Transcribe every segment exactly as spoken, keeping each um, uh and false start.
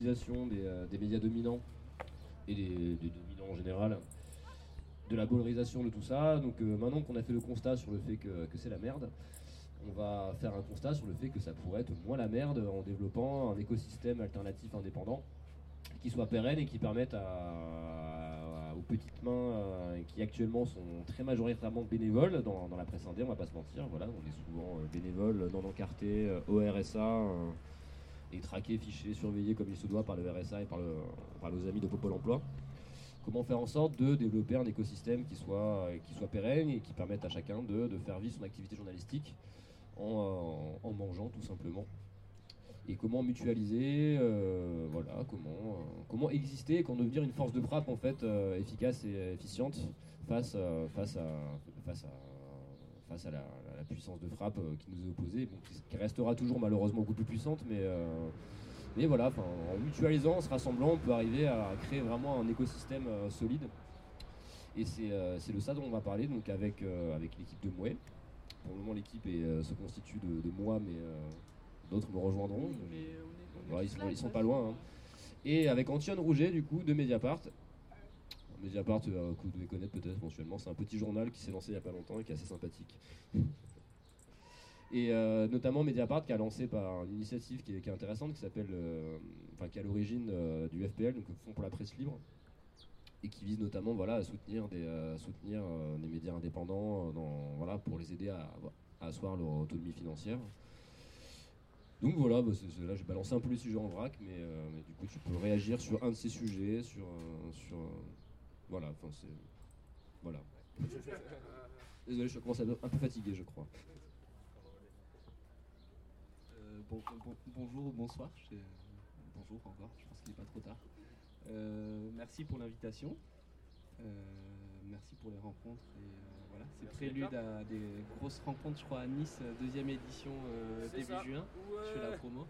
Des, euh, des médias dominants et des, des dominants en général, de la polarisation de tout ça. Donc euh, maintenant qu'on a fait le constat sur le fait que, que c'est la merde, on va faire un constat sur le fait que ça pourrait être moins la merde en développant un écosystème alternatif indépendant qui soit pérenne et qui permette à, à- aux petites mains euh, qui actuellement sont très majoritairement bénévoles dans, dans la presse indé, on va pas se mentir, voilà, on est souvent euh, bénévoles, non encartés, euh, au R S A, euh, et traqués, fichés, surveillés comme il se doit par le R S A et par, le, par nos amis de Pôle emploi. Comment faire en sorte de développer un écosystème qui soit, qui soit pérenne et qui permette à chacun de, de faire vivre son activité journalistique en, en mangeant tout simplement. Et comment mutualiser, euh, voilà, comment, euh, comment exister et comment devenir une force de frappe en fait euh, efficace et efficiente face, euh, face, à, face, à, face à, la, à la puissance de frappe euh, qui nous est opposée, bon, qui, qui restera toujours malheureusement beaucoup plus puissante, mais, euh, mais voilà, en mutualisant, en se rassemblant, on peut arriver à créer vraiment un écosystème euh, solide. Et c'est euh, de ça dont on va parler donc avec, euh, avec l'équipe de Mouais. Pour le moment, l'équipe euh, se constitue de, de moi, mais euh, d'autres me rejoindront. Oui, mais on est, on est Voilà, ils, tous sont, là, ils sont de pas toute loin. façon. Hein. Et avec Antione Rouget, du coup, de Mediapart. Mediapart, euh, que vous devez connaître peut-être éventuellement, c'est un petit journal qui s'est lancé il n'y a pas longtemps et qui est assez sympathique. Et euh, notamment Mediapart qui a lancé par une initiative qui est, qui est intéressante, qui s'appelle, euh, enfin qui est à l'origine euh, du F P L, donc le Fonds pour la presse libre, et qui vise notamment voilà, à soutenir des, euh, soutenir, euh, des médias indépendants euh, dans, voilà, pour les aider à, à asseoir leur autonomie financière. Donc voilà, bah c'est, c'est, là j'ai balancé un peu les sujets en vrac, mais, euh, mais du coup tu peux réagir sur un de ces sujets, sur, euh, sur euh, voilà, enfin c'est, voilà. Désolé, je commence à être un peu fatigué, je crois. Euh, bon, bon, bonjour ou bonsoir, je, bonjour encore, je pense qu'il n'est pas trop tard. Euh, merci pour l'invitation, euh, merci pour les rencontres. Et, euh, voilà, c'est prélude à des grosses rencontres, je crois, à Nice, deuxième édition euh, début ça. juin. Ouais. Je fais la promo.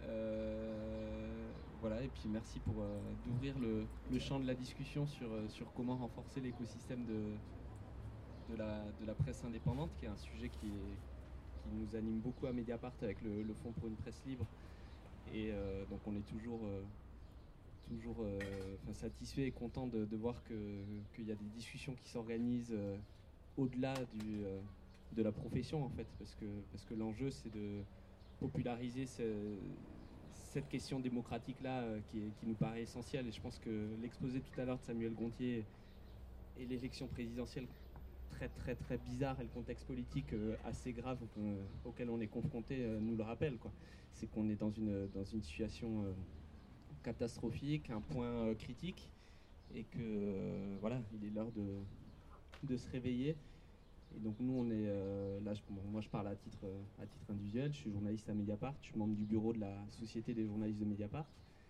Euh, voilà, et puis merci pour euh, d'ouvrir le, le champ de la discussion sur, sur comment renforcer l'écosystème de, de, la, de la presse indépendante, qui est un sujet qui est qui nous anime beaucoup à Mediapart avec le, le Fonds pour une presse libre. Et euh, donc on est toujours, euh, toujours euh, satisfait et content de, de voir qu'il que y a des discussions qui s'organisent euh, au-delà du, euh, de la profession en fait, parce que, parce que l'enjeu c'est de populariser ce, cette question démocratique-là euh, qui, qui nous paraît essentielle. Et je pense que l'exposé tout à l'heure de Samuel Gontier et l'élection présidentielle très très très bizarre et le contexte politique euh, assez grave euh, auquel on est confronté euh, nous le rappelle, quoi. C'est qu'on est dans une, dans une situation euh, catastrophique, un point euh, critique, et que euh, voilà, il est l'heure de, de se réveiller. Et donc nous on est euh, là, je, bon, moi je parle à titre, à titre individuel, je suis journaliste à Mediapart, je suis membre du bureau de la Société des journalistes de Mediapart.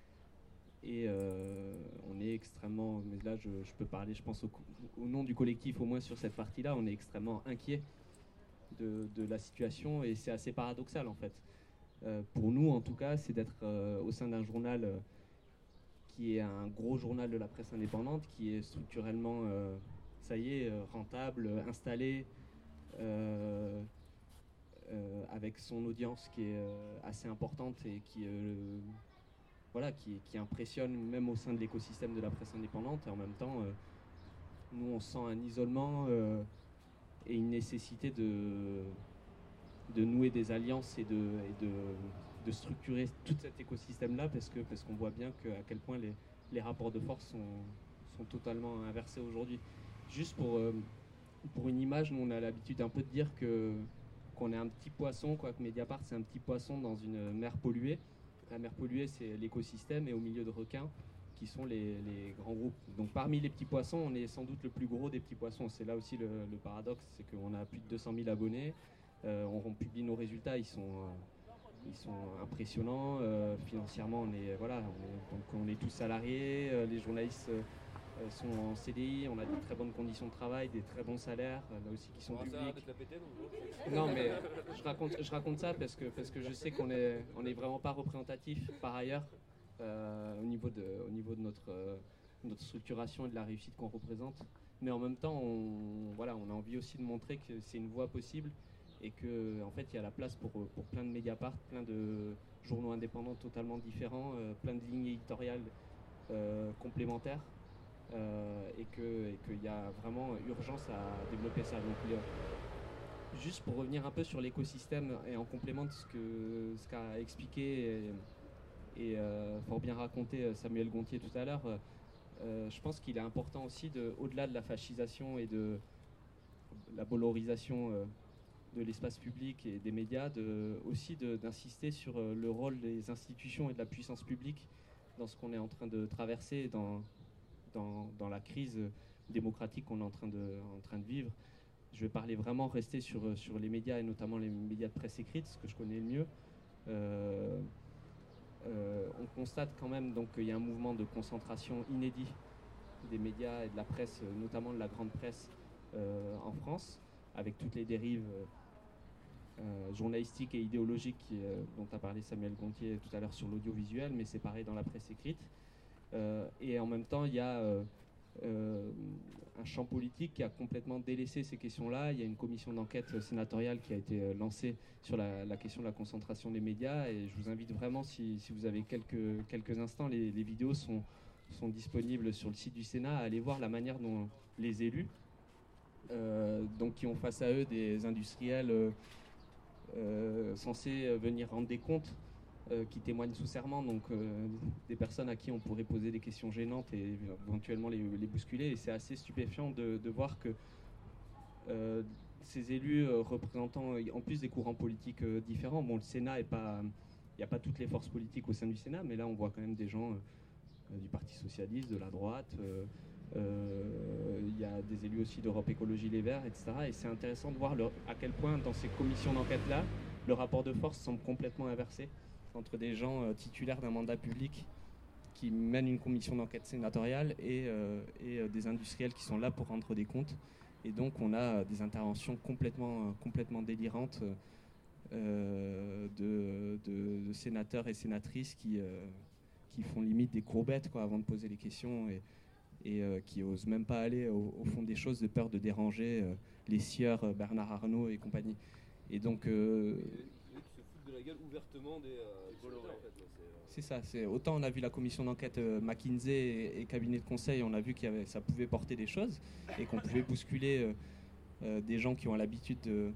Et euh, on est extrêmement, mais là je, je peux parler je pense au, au nom du collectif au moins sur cette partie-là, on est extrêmement inquiet de, de la situation et c'est assez paradoxal en fait. Euh, pour nous en tout cas, c'est d'être euh, au sein d'un journal euh, qui est un gros journal de la presse indépendante, qui est structurellement, euh, ça y est, euh, rentable, installé, euh, euh, avec son audience qui est euh, assez importante et qui euh, voilà, qui, qui impressionne même au sein de l'écosystème de la presse indépendante. Et en même temps, euh, nous, on sent un isolement euh, et une nécessité de, de nouer des alliances et de, et de, de structurer tout cet écosystème-là parce que, parce qu'on voit bien que, à quel point les, les rapports de force sont, sont totalement inversés aujourd'hui. Juste pour, euh, pour une image, nous, on a l'habitude un peu de dire que, qu'on est un petit poisson, quoi, que Mediapart, c'est un petit poisson dans une mer polluée. La mer polluée, c'est l'écosystème, et au milieu de requins, qui sont les, les grands groupes. Donc parmi les petits poissons, on est sans doute le plus gros des petits poissons. C'est là aussi le, le paradoxe, c'est qu'on a plus de deux cent mille abonnés. Euh, on, on publie nos résultats, ils sont, euh, ils sont impressionnants. Euh, financièrement, on est, voilà, on est, donc on est tous salariés. Euh, les journalistes euh, sont en C D I, on a des très bonnes conditions de travail, des très bons salaires, euh, là aussi qui sont publics. Non, mais je raconte, je raconte ça parce que, parce que je sais qu'on est, on est vraiment pas représentatif par ailleurs euh, au, niveau de, au niveau de notre, euh, notre structuration et de la réussite qu'on représente. Mais en même temps, on, voilà, on a envie aussi de montrer que c'est une voie possible et que en fait il y a la place pour, pour plein de Mediapart, plein de journaux indépendants totalement différents, euh, plein de lignes éditoriales euh, complémentaires, euh, et que et qu'il y a vraiment urgence à développer ça. Donc le, juste pour revenir un peu sur l'écosystème et en complément de ce que ce qu'a expliqué et, et euh, fort bien raconté Samuel Gontier tout à l'heure, euh, je pense qu'il est important aussi de, au-delà de la fascisation et de la valorisation euh, de l'espace public et des médias, de, aussi de, d'insister sur euh, le rôle des institutions et de la puissance publique dans ce qu'on est en train de traverser, dans, dans, dans la crise démocratique qu'on est en train de, en train de vivre. Je vais parler vraiment, rester sur, sur les médias et notamment les médias de presse écrite, ce que je connais le mieux. Euh, euh, on constate quand même donc, qu'il y a un mouvement de concentration inédit des médias et de la presse, notamment de la grande presse euh, en France, avec toutes les dérives euh, journalistiques et idéologiques qui, euh, dont a parlé Samuel Gontier tout à l'heure sur l'audiovisuel, mais c'est pareil dans la presse écrite. Euh, et en même temps, il y a euh, euh, un champ politique qui a complètement délaissé ces questions-là. Il y a une commission d'enquête sénatoriale qui a été euh, lancée sur la, la question de la concentration des médias, et je vous invite vraiment, si, si vous avez quelques, quelques instants, les, les vidéos sont, sont disponibles sur le site du Sénat, à aller voir la manière dont les élus, euh, donc qui ont face à eux des industriels euh, euh, censés venir rendre des comptes, Euh, qui témoignent sous serment, donc euh, des personnes à qui on pourrait poser des questions gênantes et éventuellement les, les bousculer. Et c'est assez stupéfiant de, de voir que euh, ces élus euh, représentant en plus des courants politiques euh, différents, bon, le Sénat est pas, il n'y a pas toutes les forces politiques au sein du Sénat, mais là on voit quand même des gens euh, du Parti Socialiste, de la droite, il euh, euh, y a des élus aussi d'Europe Écologie Les Verts, et cetera. Et c'est intéressant de voir le, à quel point dans ces commissions d'enquête-là, le rapport de force semble complètement inversé entre des gens euh, titulaires d'un mandat public qui mènent une commission d'enquête sénatoriale et, euh, et euh, des industriels qui sont là pour rendre des comptes. Et donc on a euh, des interventions complètement, euh, complètement délirantes euh, de, de, de sénateurs et sénatrices qui, euh, qui font limite des courbettes quoi, avant de poser les questions et, et euh, qui n'osent même pas aller au, au fond des choses de peur de déranger euh, les sieurs euh, Bernard Arnault et compagnie. Et donc... Euh, de la gueule ouvertement des euh, Bolloré, en fait. C'est, euh... c'est ça, c'est, autant on a vu la commission d'enquête euh, McKinsey et, et cabinet de conseil, on a vu que ça pouvait porter des choses et qu'on pouvait bousculer euh, euh, des gens qui ont l'habitude de,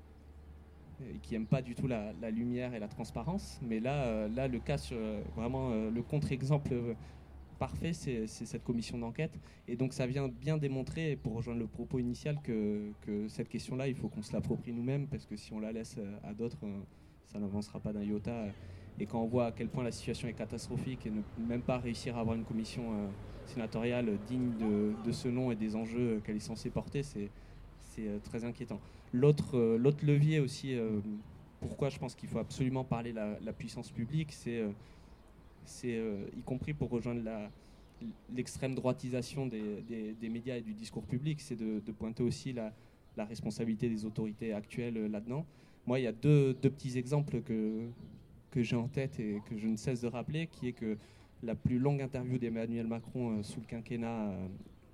et qui n'aiment pas du tout la, la lumière et la transparence. Mais là, euh, là le cas sur euh, vraiment euh, le contre-exemple euh, parfait, c'est, c'est cette commission d'enquête. Et donc ça vient bien démontrer, pour rejoindre le propos initial, que, que cette question-là, il faut qu'on se l'approprie nous-mêmes, parce que si on la laisse à d'autres, euh, ça n'avancera pas d'un iota. Et quand on voit à quel point la situation est catastrophique et ne même pas réussir à avoir une commission euh, sénatoriale digne de, de ce nom et des enjeux qu'elle est censée porter, c'est, c'est euh, très inquiétant. L'autre, euh, l'autre levier aussi, euh, pourquoi je pense qu'il faut absolument parler de la, la puissance publique, c'est, euh, c'est euh, y compris pour rejoindre la, l'extrême droitisation des, des, des médias et du discours public, c'est de, de pointer aussi la, la responsabilité des autorités actuelles euh, là-dedans. Moi, il y a deux, deux petits exemples que, que j'ai en tête et que je ne cesse de rappeler, qui est que la plus longue interview d'Emmanuel Macron euh, sous le quinquennat euh,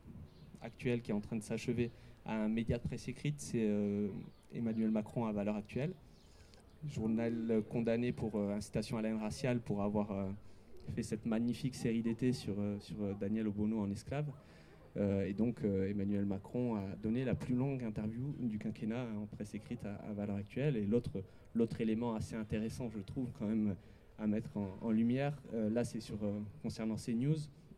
actuel qui est en train de s'achever à un média de presse écrite, c'est euh, Emmanuel Macron à Valeurs Actuelles, journal euh, condamné pour euh, incitation à la haine raciale pour avoir euh, fait cette magnifique série d'été sur, euh, sur euh, Daniel Obono en esclave. Euh, et donc euh, Emmanuel Macron a donné la plus longue interview du quinquennat en presse écrite à, à Valeurs Actuelles. Et l'autre, l'autre élément assez intéressant, je trouve, quand même, à mettre en, en lumière, euh, là c'est sur, euh, concernant CNews.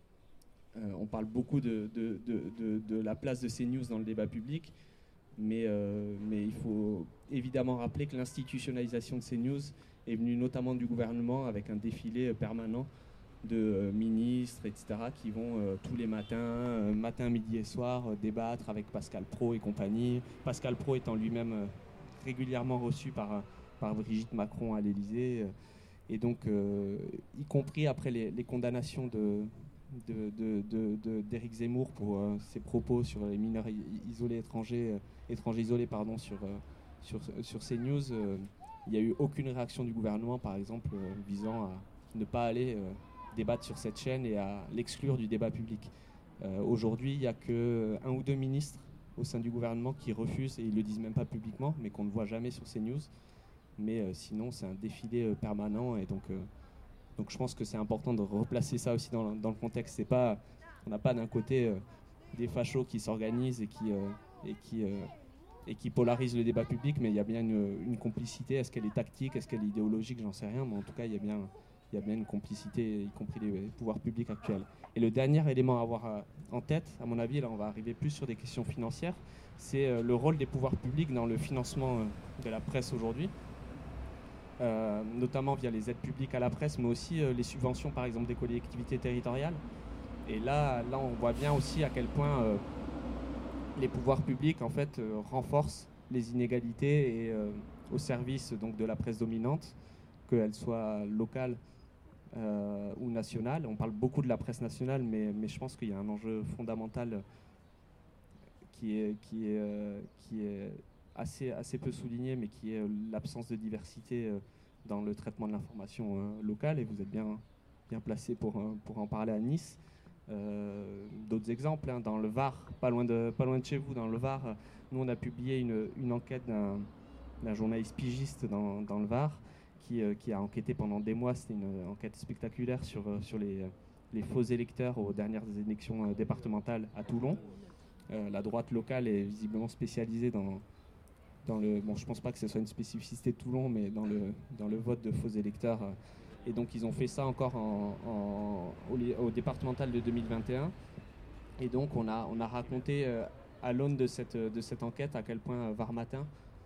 Euh, on parle beaucoup de, de, de, de, de la place de CNews dans le débat public, mais, euh, mais il faut évidemment rappeler que l'institutionnalisation de CNews est venue notamment du gouvernement avec un défilé permanent de euh, ministres, et cetera, qui vont euh, tous les matins, euh, matin, midi et soir, euh, débattre avec Pascal Praud et compagnie. Pascal Praud étant lui-même euh, régulièrement reçu par, par Brigitte Macron à l'Élysée. Euh, et donc, euh, y compris après les, les condamnations de, de, de, de, de, d'Éric Zemmour pour euh, ses propos sur les mineurs isolés étrangers, euh, étrangers isolés pardon, sur, euh, sur, sur CNews, euh, il n'y a eu aucune réaction du gouvernement, par exemple, euh, visant à ne pas aller... Euh, débattre sur cette chaîne et à l'exclure du débat public. Euh, aujourd'hui, il n'y a qu'un ou deux ministres au sein du gouvernement qui refusent, et ils ne le disent même pas publiquement, mais qu'on ne voit jamais sur CNews. Mais euh, sinon, c'est un défilé euh, permanent. Et donc, euh, donc je pense que c'est important de replacer ça aussi dans, dans le contexte. C'est pas, on n'a pas d'un côté euh, des fachos qui s'organisent et qui, euh, et, qui, euh, et qui polarisent le débat public, mais il y a bien une, une complicité. Est-ce qu'elle est tactique, est-ce qu'elle est idéologique, j'en sais rien, mais en tout cas, il y a bien, il y a bien une complicité, y compris les pouvoirs publics actuels. Et le dernier élément à avoir en tête, à mon avis, là on va arriver plus sur des questions financières, c'est euh, le rôle des pouvoirs publics dans le financement euh, de la presse aujourd'hui. Euh, notamment via les aides publiques à la presse, mais aussi euh, les subventions, par exemple, des collectivités territoriales. Et là, là, on voit bien aussi à quel point euh, les pouvoirs publics, en fait, euh, renforcent les inégalités et, euh, au service donc, de la presse dominante, qu'elle soit locale euh, ou nationale. On parle beaucoup de la presse nationale, mais, mais je pense qu'il y a un enjeu fondamental qui est, qui est, euh, qui est Assez, assez peu souligné, mais qui est euh, l'absence de diversité euh, dans le traitement de l'information euh, locale, et vous êtes bien, bien placé pour, euh, pour en parler à Nice. Euh, d'autres exemples, hein, dans le Var, pas loin, de, pas loin de chez vous, dans le Var, euh, nous on a publié une, une enquête d'un, d'un journaliste pigiste dans, dans le Var qui, euh, qui a enquêté pendant des mois. C'était une enquête spectaculaire sur, euh, sur les, les faux électeurs aux dernières élections euh, départementales à Toulon. Euh, la droite locale est visiblement spécialisée dans Dans le, bon, je ne pense pas que ce soit une spécificité de Toulon, mais dans le, dans le vote de faux électeurs. Et donc, ils ont fait ça encore en, en, au, au départemental de deux mille vingt et un. Et donc, on a, on a raconté euh, à l'aune de cette, de cette enquête à quel point Var Matin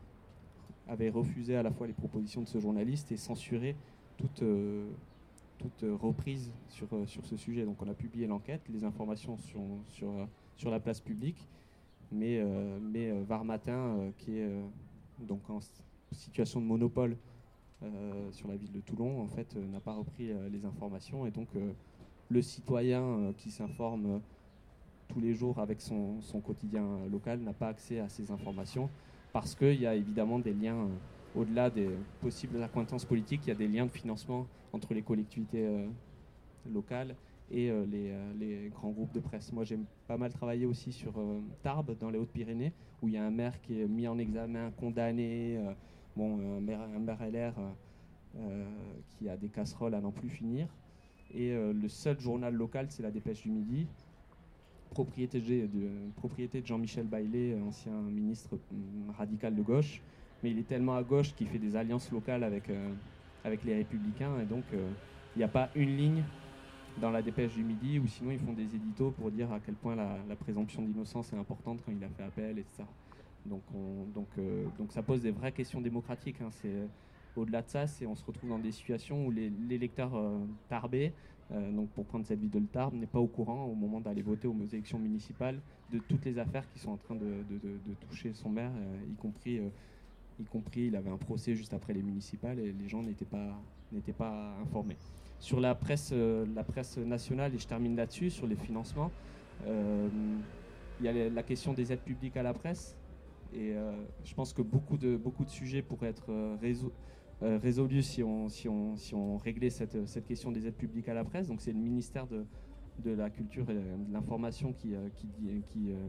avait refusé à la fois les propositions de ce journaliste et censuré toute, euh, toute reprise sur, sur ce sujet. Donc, on a publié l'enquête, les informations sont sur, sur la place publique. Mais, euh, mais euh, Var Matin, euh, qui est euh, donc en situation de monopole euh, sur la ville de Toulon, en fait, euh, n'a pas repris euh, les informations. Et donc, euh, le citoyen euh, qui s'informe euh, tous les jours avec son, son quotidien euh, local n'a pas accès à ces informations parce qu'il y a évidemment des liens, euh, au-delà des possibles accointances politiques, il y a des liens de financement entre les collectivités euh, locales et euh, les, euh, les grands groupes de presse. Moi, j'ai pas mal travaillé aussi sur euh, Tarbes, dans les Hautes-Pyrénées, où il y a un maire qui est mis en examen, condamné, euh, bon, un maire, un maire L R euh, euh, qui a des casseroles à n'en plus finir. Et euh, le seul journal local, c'est la Dépêche du Midi, propriété de, de, propriété de Jean-Michel Baillet, ancien ministre euh, radical de gauche. Mais il est tellement à gauche qu'il fait des alliances locales avec, euh, avec les Républicains, et donc euh, il n'y a pas une ligne dans la Dépêche du Midi, ou sinon ils font des éditos pour dire à quel point la, la présomption d'innocence est importante quand il a fait appel, et cetera. Donc, on, donc, euh, donc ça pose des vraies questions démocratiques. Hein. C'est, au-delà de ça, c'est, on se retrouve dans des situations où les, l'électeur euh, tarbais, euh, donc pour prendre cette ville de le Tarbes, n'est pas au courant au moment d'aller voter aux élections municipales de toutes les affaires qui sont en train de, de, de, de toucher son maire, euh, y compris, euh, y compris il avait un procès juste après les municipales et les gens n'étaient pas, n'étaient pas informés. Sur la presse, euh, la presse nationale, et je termine là-dessus, sur les financements, euh, il y a la question des aides publiques à la presse. Et euh, je pense que beaucoup de, beaucoup de sujets pourraient être euh, résol, euh, résolus si on, si, on, si on réglait cette, cette question des aides publiques à la presse. Donc c'est le ministère de, de la Culture et de l'Information qui, euh, qui, qui, euh,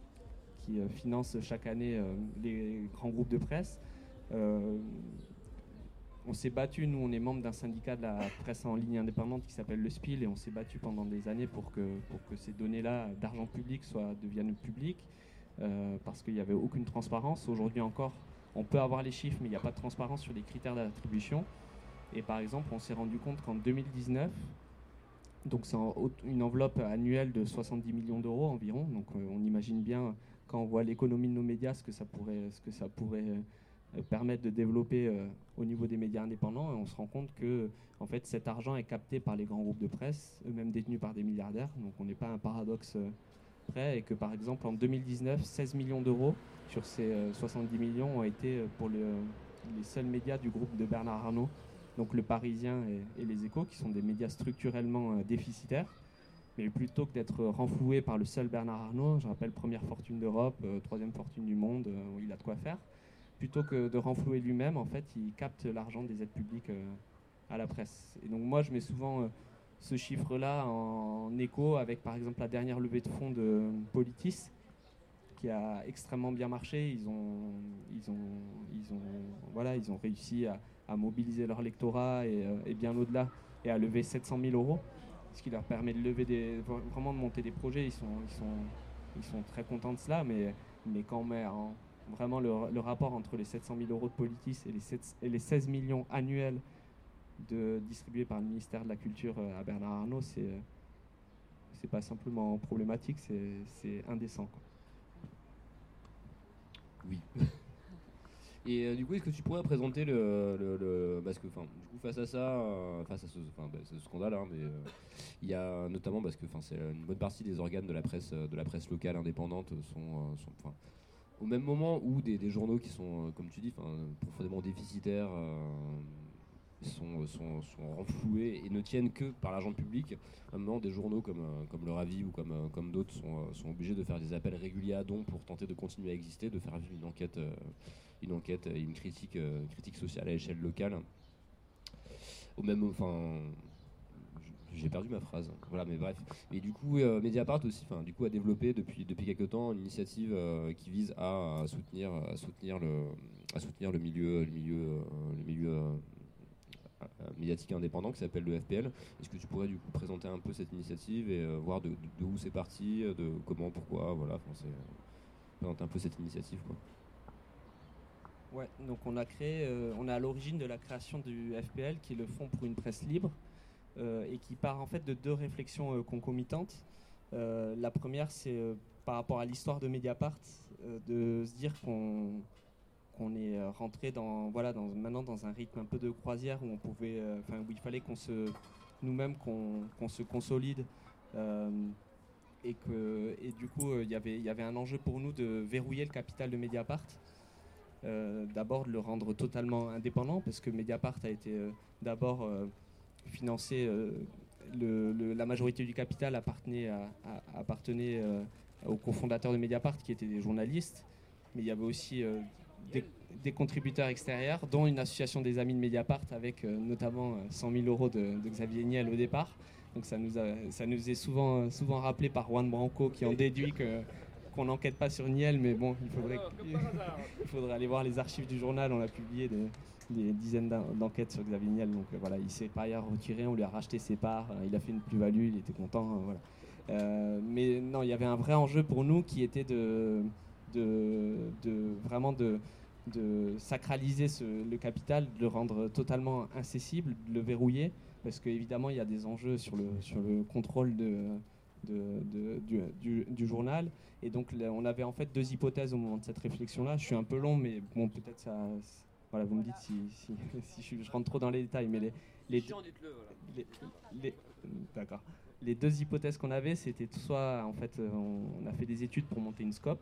qui euh, finance chaque année euh, les grands groupes de presse. Euh, On s'est battu, nous on est membre d'un syndicat de la presse en ligne indépendante qui s'appelle le S P I L, et on s'est battu pendant des années pour que, pour que ces données-là d'argent public soient, deviennent publiques, euh, parce qu'il n'y avait aucune transparence. Aujourd'hui encore, on peut avoir les chiffres, mais il n'y a pas de transparence sur les critères d'attribution. Et par exemple, on s'est rendu compte qu'en deux mille dix-neuf, donc c'est une enveloppe annuelle de soixante-dix millions d'euros environ, donc euh, on imagine bien, quand on voit l'économie de nos médias, ce que ça pourrait... Ce que ça pourrait permettre de développer euh, au niveau des médias indépendants, et on se rend compte que en fait, cet argent est capté par les grands groupes de presse, eux-mêmes détenus par des milliardaires, donc on n'est pas un paradoxe euh, près, et que par exemple en deux mille dix-neuf, seize millions d'euros sur ces euh, soixante-dix millions ont été euh, pour le, les seuls médias du groupe de Bernard Arnault, donc Le Parisien et, et Les Échos, qui sont des médias structurellement euh, déficitaires. Mais plutôt que d'être renfloué par le seul Bernard Arnault, je rappelle première fortune d'Europe, euh, troisième fortune du monde, euh, où il a de quoi faire, plutôt que de renflouer lui-même, en fait, il capte l'argent des aides publiques euh, à la presse. Et donc moi, je mets souvent euh, ce chiffre-là en, en écho avec, par exemple, la dernière levée de fonds de Politis, qui qui a extrêmement bien marché. Ils ont, ils ont, ils ont, voilà, ils ont réussi à, à mobiliser leur lectorat et, et bien au-delà, et à lever sept cent mille euros, ce qui leur permet de lever des, vraiment de monter des projets. Ils sont, ils sont, ils sont très contents de cela, mais, mais quand on met en, vraiment le, le rapport entre les sept cent mille euros de Politis et les, sept, et les seize millions annuels de, distribués par le ministère de la Culture à Bernard Arnault, c'est, c'est pas simplement problématique, c'est, c'est indécent, quoi. Oui. Et euh, du coup, est-ce que tu pourrais présenter le, le, le parce que, enfin, du coup, face à ça, euh, face à ce, enfin, bah, ce scandale, hein, mais euh, il y a notamment parce que, enfin, c'est une bonne partie des organes de la presse, de la presse locale indépendante sont, euh, sont, enfin, au même moment où des, des journaux qui sont, euh, comme tu dis, enfin, profondément déficitaires, euh, sont, sont, sont renfloués et ne tiennent que par l'argent public. Maintenant, des journaux comme, euh, comme Le Ravi ou comme, euh, comme d'autres sont, euh, sont obligés de faire des appels réguliers à dons pour tenter de continuer à exister, de faire vivre une enquête, euh, une enquête et une critique, euh, critique sociale à l'échelle locale. Au même, enfin, j'ai perdu ma phrase. Voilà, mais bref. Et du coup, euh, Mediapart aussi, enfin, du coup, a développé depuis depuis quelques temps une initiative euh, qui vise à, à soutenir, à soutenir le, à soutenir le milieu, le milieu, euh, le milieu euh, médiatique indépendant qui s'appelle le F P L. Est-ce que tu pourrais du coup présenter un peu cette initiative et euh, voir de, de, de où c'est parti, de comment, pourquoi, voilà, enfin, c'est, euh, présenter un peu cette initiative, quoi. Ouais, donc on a créé, euh, on est à l'origine de la création du F P L, qui est le Fonds pour une presse libre, euh, et qui part en fait de deux réflexions euh, concomitantes. Euh, la première, c'est euh, par rapport à l'histoire de Mediapart, euh, de se dire qu'on qu'on est rentré dans, voilà, dans, maintenant dans un rythme un peu de croisière où on pouvait, euh, enfin, où il fallait qu'on se, nous-mêmes, qu'on, qu'on se consolide, euh, et que, et du coup, il euh, y avait, il y avait un enjeu pour nous de verrouiller le capital de Mediapart. Euh, d'abord de le rendre totalement indépendant, parce que Mediapart a été euh, d'abord euh, financé, euh, le, le, la majorité du capital appartenait, à, à, appartenait euh, aux cofondateurs de Mediapart, qui étaient des journalistes, mais il y avait aussi euh, des, des contributeurs extérieurs, dont une association des amis de Mediapart, avec euh, notamment cent mille euros de, de Xavier Niel au départ. Donc ça nous, a, ça nous est souvent, souvent rappelé par Juan Branco, qui en déduit que qu'on n'enquête pas sur Niel, mais bon, il faudrait, il faudrait aller voir les archives du journal. On a publié des, des dizaines d'enquêtes sur Xavier Niel, donc euh, voilà, il s'est par ailleurs retiré, on lui a racheté ses parts, euh, il a fait une plus-value, il était content, euh, voilà. Euh, mais non, il y avait un vrai enjeu pour nous qui était de, de, de vraiment de, de sacraliser ce, le capital, de le rendre totalement incessible, de le verrouiller, parce qu'évidemment, il y a des enjeux sur le, sur le contrôle de, de, de, du, du, du journal. Et donc, là, on avait en fait deux hypothèses au moment de cette réflexion-là. Je suis un peu long, mais bon, peut-être ça... Voilà, vous me dites si, si, si je, je rentre trop dans les détails, mais les... les, Chiant, dites-le, voilà. les, les D'accord. Les deux hypothèses qu'on avait, c'était soit, en fait, on a fait des études pour monter une scope,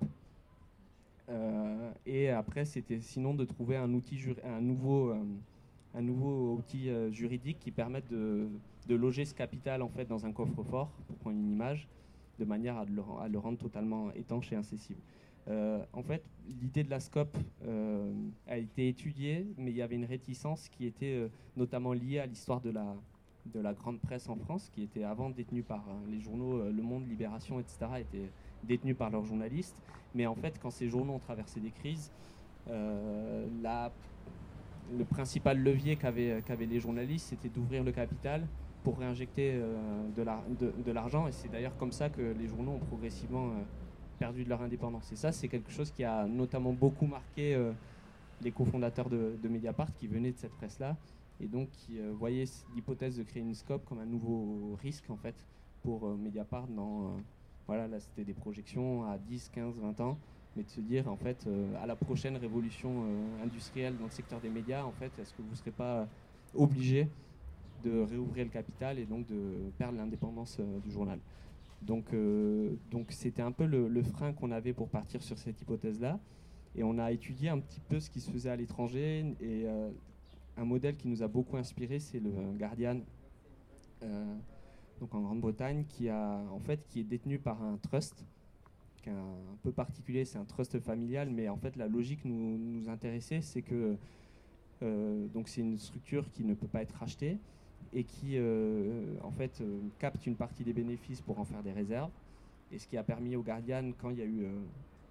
euh, et après, c'était sinon de trouver un outil, un nouveau, euh, un nouveau outil euh, juridique qui permette de, de loger ce capital, en fait, dans un coffre-fort, pour prendre une image, de manière à le, à le rendre totalement étanche et incessible. Euh, en fait, l'idée de la scope euh, a été étudiée, mais il y avait une réticence qui était euh, notamment liée à l'histoire de la, de la grande presse en France, qui était avant détenue par euh, les journaux euh, Le Monde, Libération, et cetera, était détenue par leurs journalistes. Mais en fait, quand ces journaux ont traversé des crises, euh, la, le principal levier qu'avaient, qu'avaient les journalistes, c'était d'ouvrir le capital pour réinjecter euh, de, la, de, de l'argent. Et c'est d'ailleurs comme ça que les journaux ont progressivement euh, perdu de leur indépendance. Et ça, c'est quelque chose qui a notamment beaucoup marqué euh, les cofondateurs de, de Mediapart, qui venaient de cette presse-là, et donc qui euh, voyaient l'hypothèse de créer une scope comme un nouveau risque, en fait, pour euh, Mediapart dans... Euh, voilà, là, c'était des projections à dix, quinze, vingt ans, mais de se dire, en fait, euh, à la prochaine révolution euh, industrielle dans le secteur des médias, en fait, est-ce que vous ne serez pas obligé de réouvrir le capital et donc de perdre l'indépendance euh, du journal. Donc, euh, donc c'était un peu le, le frein qu'on avait pour partir sur cette hypothèse-là. Et on a étudié un petit peu ce qui se faisait à l'étranger. Et euh, un modèle qui nous a beaucoup inspiré, c'est le Guardian, euh, donc en Grande-Bretagne, qui, a, en fait, qui est détenu par un trust, qui est un, un peu particulier. C'est un trust familial, mais en fait, la logique nous, nous intéressait, c'est que euh, donc c'est une structure qui ne peut pas être rachetée, et qui euh, en fait euh, capte une partie des bénéfices pour en faire des réserves, et ce qui a permis au Guardian, quand il y a eu euh,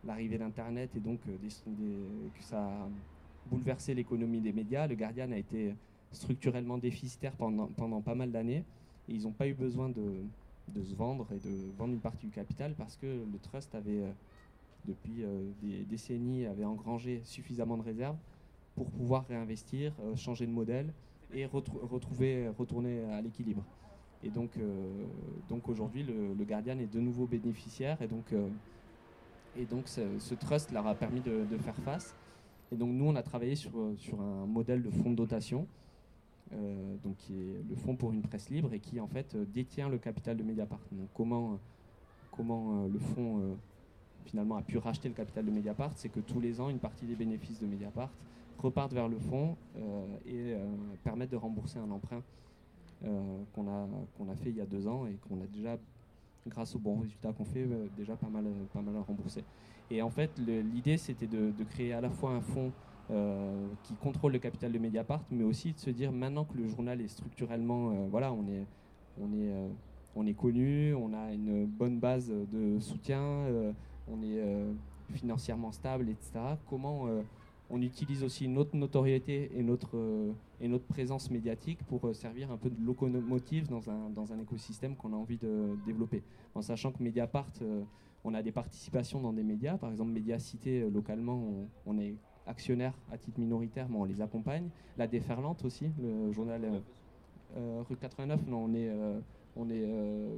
l'arrivée d'Internet et donc euh, des, des, que ça a bouleversé l'économie des médias, le Guardian a été structurellement déficitaire pendant, pendant pas mal d'années. Et ils n'ont pas eu besoin de, de se vendre et de vendre une partie du capital parce que le trust avait, euh, depuis euh, des décennies, avait engrangé suffisamment de réserves pour pouvoir réinvestir, euh, changer de modèle et retrou- retrouver, retourner à l'équilibre. Et donc, euh, donc aujourd'hui, le, le Guardian est de nouveau bénéficiaire et donc, euh, et donc ce, ce trust leur a permis de, de faire face. Et donc nous, on a travaillé sur, sur un modèle de fonds de dotation, euh, donc qui est le fonds pour une presse libre et qui en fait euh, détient le capital de Mediapart. Donc comment, comment euh, le fonds euh, finalement a pu racheter le capital de Mediapart, c'est que tous les ans, une partie des bénéfices de Mediapart repartent vers le fonds euh, et euh, permettent de rembourser un emprunt euh, qu'on a, qu'on a fait il y a deux ans et qu'on a déjà, grâce aux bons résultats qu'on fait, euh, déjà pas mal, pas mal remboursé. Et en fait, le, l'idée, c'était de, de créer à la fois un fonds euh, qui contrôle le capital de Mediapart, mais aussi de se dire, maintenant que le journal est structurellement, euh, voilà, on est, on est, euh, on est connu, on a une bonne base de soutien, euh, on est euh, financièrement stable, et cetera. Comment euh, on utilise aussi notre notoriété et notre, euh, et notre présence médiatique pour euh, servir un peu de locomotive dans un, dans un écosystème qu'on a envie de développer. En sachant que Mediapart, euh, on a des participations dans des médias. Par exemple, Médiacité, euh, localement, on, on est actionnaire à titre minoritaire, mais on les accompagne. La Déferlante aussi, le journal euh, euh, rue quatre-vingt-neuf, non, on est... Euh, on est euh,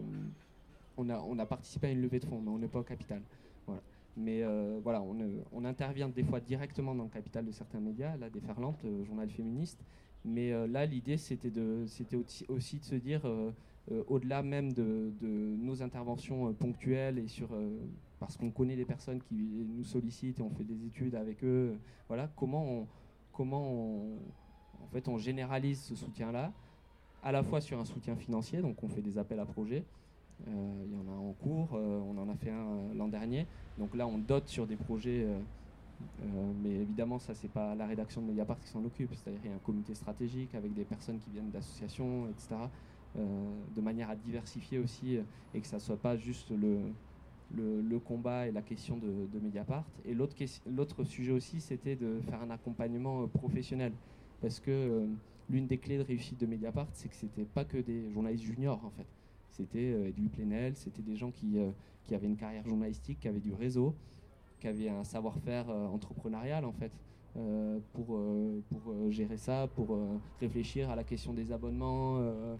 on a, on a participé à une levée de fonds, mais on n'est pas au capital. Voilà. Mais euh, voilà, on, on intervient des fois directement dans le capital de certains médias, la Déferlante, le journal féministe. Mais euh, là, l'idée, c'était, de, c'était aussi, aussi de se dire, euh, euh, au-delà même de, de nos interventions euh, ponctuelles, et sur, euh, parce qu'on connaît les personnes qui nous sollicitent et on fait des études avec eux, euh, voilà, comment, on, comment on, en fait, on généralise ce soutien-là, à la fois sur un soutien financier, donc on fait des appels à projets. Euh, il y en a en cours, euh, on en a fait un euh, l'an dernier. Donc là, on dote sur des projets, euh, euh, mais évidemment, ça, c'est pas la rédaction de Mediapart qui s'en occupe. C'est-à-dire qu'il y a un comité stratégique avec des personnes qui viennent d'associations, et cetera, euh, de manière à diversifier aussi euh, et que ça soit pas juste le, le, le combat et la question de, de Mediapart. Et l'autre, l'autre sujet aussi, c'était de faire un accompagnement euh, professionnel. Parce que euh, l'une des clés de réussite de Mediapart, c'est que c'était pas que des journalistes juniors, en fait. C'était euh, Edoui Plenel, c'était des gens qui, euh, qui avaient une carrière journalistique, qui avaient du réseau, qui avaient un savoir-faire euh, entrepreneurial en fait, euh, pour, euh, pour euh, gérer ça, pour euh, réfléchir à la question des abonnements, euh,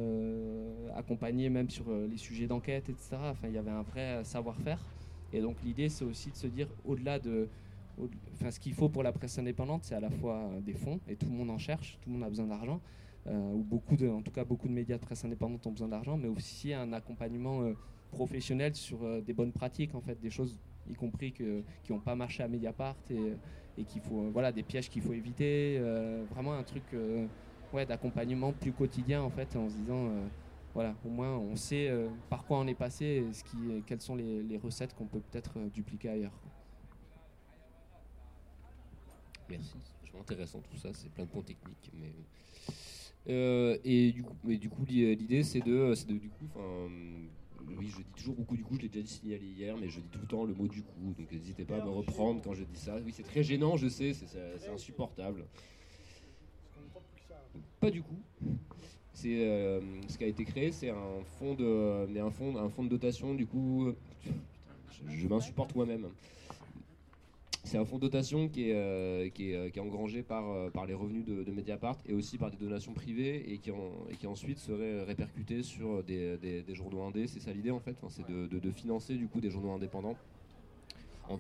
euh, accompagner même sur euh, les sujets d'enquête, et cetera. Enfin, il y avait un vrai savoir-faire. Et donc l'idée, c'est aussi de se dire, au-delà de... Au, enfin, ce qu'il faut pour la presse indépendante, c'est à la fois des fonds, et tout le monde en cherche, tout le monde a besoin d'argent. Euh, ou beaucoup de, en tout cas beaucoup de médias de presse indépendante ont besoin d'argent, mais aussi un accompagnement euh, professionnel sur euh, des bonnes pratiques, en fait, des choses y compris que, qui n'ont pas marché à Mediapart et, et qu'il faut, euh, voilà, des pièges qu'il faut éviter, euh, vraiment un truc euh, ouais, d'accompagnement plus quotidien en fait, en se disant euh, voilà, au moins on sait euh, par quoi on est passé et ce qui, quelles sont les, les recettes qu'on peut peut-être euh, dupliquer ailleurs. Merci, c'est vachement intéressant tout ça, c'est plein de points techniques, mais Euh, et du coup, mais du coup l'idée c'est de, c'est de du coup, enfin, oui, je dis toujours beaucoup du coup, je l'ai déjà signalé hier, mais je dis tout le temps le mot du coup, donc n'hésitez pas à me reprendre quand je dis ça. Oui, c'est très gênant, je sais, c'est, c'est, c'est insupportable. Pas du coup. C'est euh, ce qui a été créé, c'est un fonds de, un fonds, un fonds de dotation. Du coup, je, je m'insupporte moi-même. C'est un fonds de dotation qui est, euh, qui est, qui est engrangé par, euh, par les revenus de, de Mediapart et aussi par des donations privées et qui, en, et qui ensuite serait répercuté sur des, des, des journaux indés. C'est ça l'idée en fait, enfin, c'est de, de, de financer du coup des journaux indépendants. En...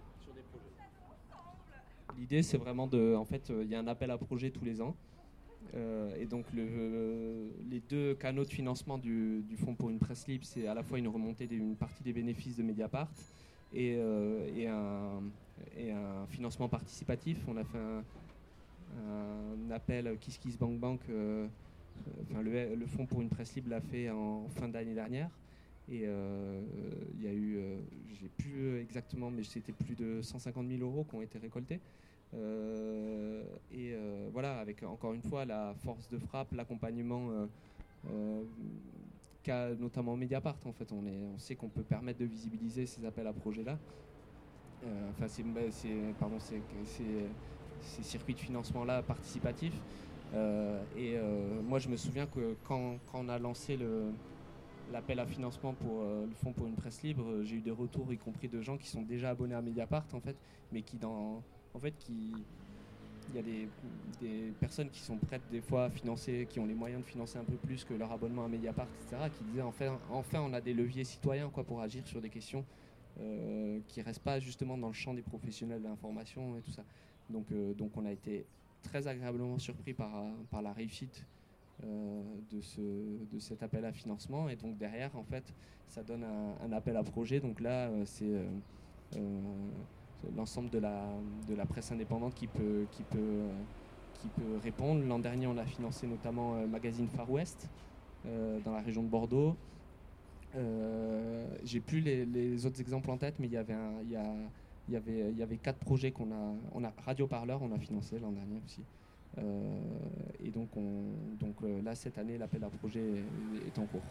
L'idée c'est vraiment de, en fait, il euh, y a un appel à projet tous les ans. Euh, et donc le, euh, les deux canaux de financement du, du Fonds pour une presse libre, c'est à la fois une remontée d'une partie des bénéfices de Mediapart et, euh, et, un, et un financement participatif. On a fait un, un appel Kiss Kiss Bank Bank, euh, enfin le, le Fonds pour une presse libre l'a fait en fin d'année dernière. Et il euh, y a eu, euh, j'ai plus exactement, mais c'était plus de cent cinquante mille euros qui ont été récoltés. Euh, et euh, voilà, avec encore une fois la force de frappe, l'accompagnement euh, euh, qu'a notamment Mediapart. En fait, on, est, on sait qu'on peut permettre de visibiliser ces appels à projets-là. euh, enfin c'est, c'est, pardon, c'est, c'est, ces circuits de financement-là participatifs. Euh, et euh, moi, je me souviens que quand, quand on a lancé le, l'appel à financement pour euh, le fonds pour une presse libre, euh, j'ai eu des retours, y compris de gens qui sont déjà abonnés à Mediapart, en fait, mais qui, dans, en fait, qui, il y a des, des personnes qui sont prêtes des fois à financer, qui ont les moyens de financer un peu plus que leur abonnement à Mediapart, et cetera, qui disaient enfin, enfin on a des leviers citoyens quoi, pour agir sur des questions euh, qui ne restent pas justement dans le champ des professionnels de l'information et tout ça. Donc, euh, donc on a été très agréablement surpris par, par la réussite euh, de, ce, de cet appel à financement. Et donc derrière, en fait, ça donne un, un appel à projet. Donc là, euh, c'est euh, euh, l'ensemble de la, de la presse indépendante qui peut, qui, peut, euh, qui peut répondre. L'an dernier, on a financé notamment euh, Magazine Far West euh, dans la région de Bordeaux. Euh, j'ai plus les, les autres exemples en tête, mais il y avait un, il y a, il y avait, il y avait quatre projets qu'on a, on a Radio Parleur, on a financé l'an dernier aussi. Euh, et donc, on, donc euh, là, cette année, l'appel à projet est, est en cours.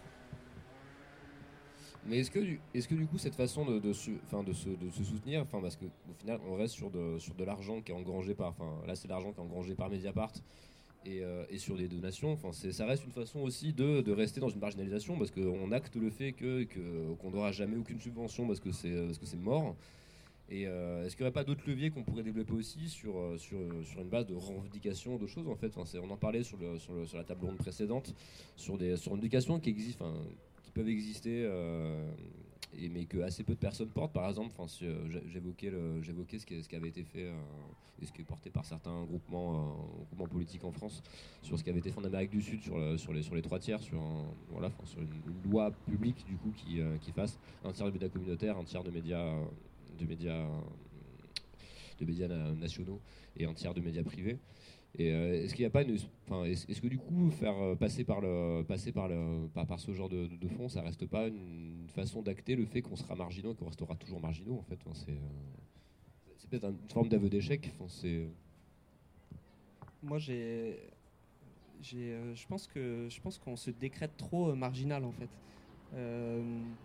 Mais est-ce que, est-ce que du coup, cette façon de, de, su, de, se, de se soutenir, parce qu'au final, on reste sur de, sur de l'argent qui est engrangé par, là, c'est l'argent qui est engrangé par Mediapart et, euh, et sur des donations, c'est, ça reste une façon aussi de, de rester dans une marginalisation parce qu'on acte le fait que, que, qu'on n'aura jamais aucune subvention parce que c'est, parce que c'est mort. Et euh, est-ce qu'il n'y aurait pas d'autres leviers qu'on pourrait développer aussi sur, sur, sur une base de revendication de choses en fait, enfin, c'est, on en parlait sur, le, sur, le, sur la table ronde précédente, sur des sur revendications qui existent, qui peuvent exister, euh, et, mais que assez peu de personnes portent. Par exemple, si, euh, j'évoquais, le, j'évoquais ce, qui, ce qui avait été fait euh, et ce qui est porté par certains groupements, euh, groupements politiques en France sur ce qui avait été fait en Amérique du Sud sur, le, sur, les, sur les trois tiers, sur, un, voilà, sur une, une loi publique du coup qui, euh, qui fasse un tiers de médias communautaires, un tiers de médias euh, de médias, de médias nationaux et un tiers de médias privés. Et euh, est-ce qu'il n'y a pas une, enfin, est-ce, est-ce que du coup faire passer par le, passer par le, par, par ce genre de, de, de fonds, ça reste pas une façon d'acter le fait qu'on sera marginaux et qu'on restera toujours marginaux en fait. Enfin, c'est, euh, c'est peut-être une forme d'aveu d'échec. Enfin, c'est... Moi, j'ai, j'ai, euh, je pense que, je pense qu'on se décrète trop euh, marginal en fait. Euh,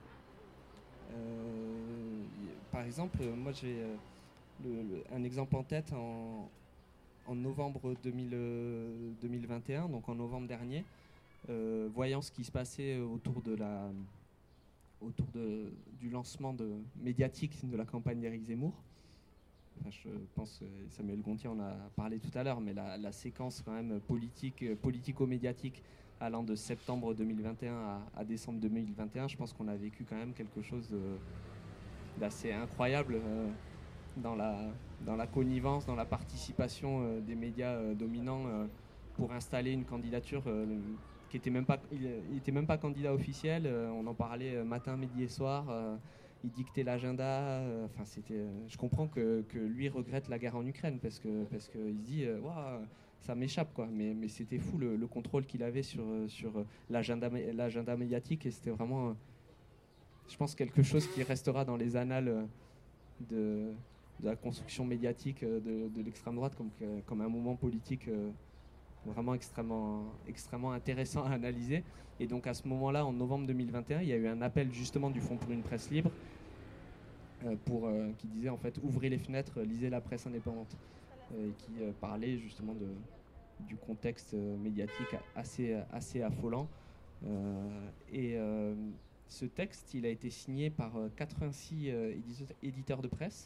Euh, par exemple, moi j'ai euh, le, le, un exemple en tête en, en novembre deux mille, euh, deux mille vingt et un, donc en novembre dernier, euh, voyant ce qui se passait autour, de la, autour de, du lancement de, médiatique de la campagne d'Éric Zemmour. Enfin, je pense, Samuel Gontier en a parlé tout à l'heure, mais la, la séquence quand même politique, politico-médiatique allant de septembre deux mille vingt et un à, à décembre deux mille vingt et un, je pense qu'on a vécu quand même quelque chose de, d'assez incroyable euh, dans, la, dans la connivence, dans la participation euh, des médias euh, dominants euh, pour installer une candidature euh, qui était même pas, il n'était même pas candidat officiel. Euh, on en parlait matin, midi et soir. Euh, il dictait l'agenda. Enfin, euh, c'était. Euh, je comprends que, que lui regrette la guerre en Ukraine parce que parce que il se dit euh, waouh, ça m'échappe quoi. Mais mais c'était fou le, le contrôle qu'il avait sur sur l'agenda l'agenda médiatique et c'était vraiment, euh, je pense, quelque chose qui restera dans les annales de, de la construction médiatique de, de l'extrême droite comme comme un moment politique euh, vraiment extrêmement extrêmement intéressant à analyser. Et donc à ce moment-là, en novembre deux mille vingt et un, il y a eu un appel justement du Fonds pour une presse libre euh, pour, euh, qui disait en fait ouvrez les fenêtres, lisez la presse indépendante, euh, et qui euh, parlait justement de, du contexte euh, médiatique assez, assez affolant. Euh, et euh, ce texte, il a été signé par euh, quatre-vingt-six euh, éditeurs de presse.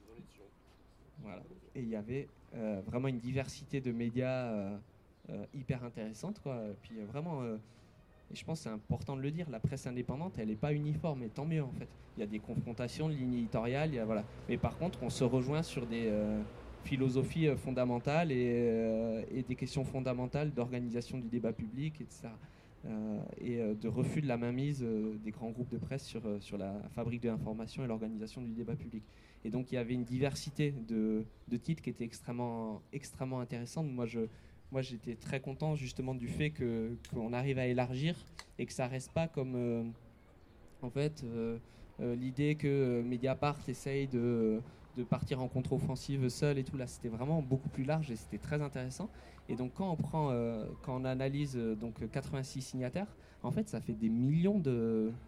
Voilà. Et il y avait euh, vraiment une diversité de médias euh, euh, hyper intéressante, quoi. Et puis euh, vraiment... Euh, Et je pense que c'est important de le dire, la presse indépendante, elle n'est pas uniforme, et tant mieux en fait. Il y a des confrontations de lignes éditoriales, il y a, voilà. Mais par contre, on se rejoint sur des euh, philosophies euh, fondamentales et, euh, et des questions fondamentales d'organisation du débat public, et cetera. Euh, et euh, de refus de la mainmise euh, des grands groupes de presse sur, euh, sur la fabrique de l'information et l'organisation du débat public. Et donc il y avait une diversité de, de titres qui était extrêmement, extrêmement intéressante. Moi, je... Moi, j'étais très content justement du fait que, qu'on arrive à élargir et que ça reste pas comme euh, en fait euh, euh, l'idée que euh, Mediapart essaye de, de partir en contre-offensive seul et tout. Là, c'était vraiment beaucoup plus large et c'était très intéressant. Et donc, quand on prend, euh, quand on analyse euh, donc quatre-vingt-six signataires, en fait, ça fait des millions de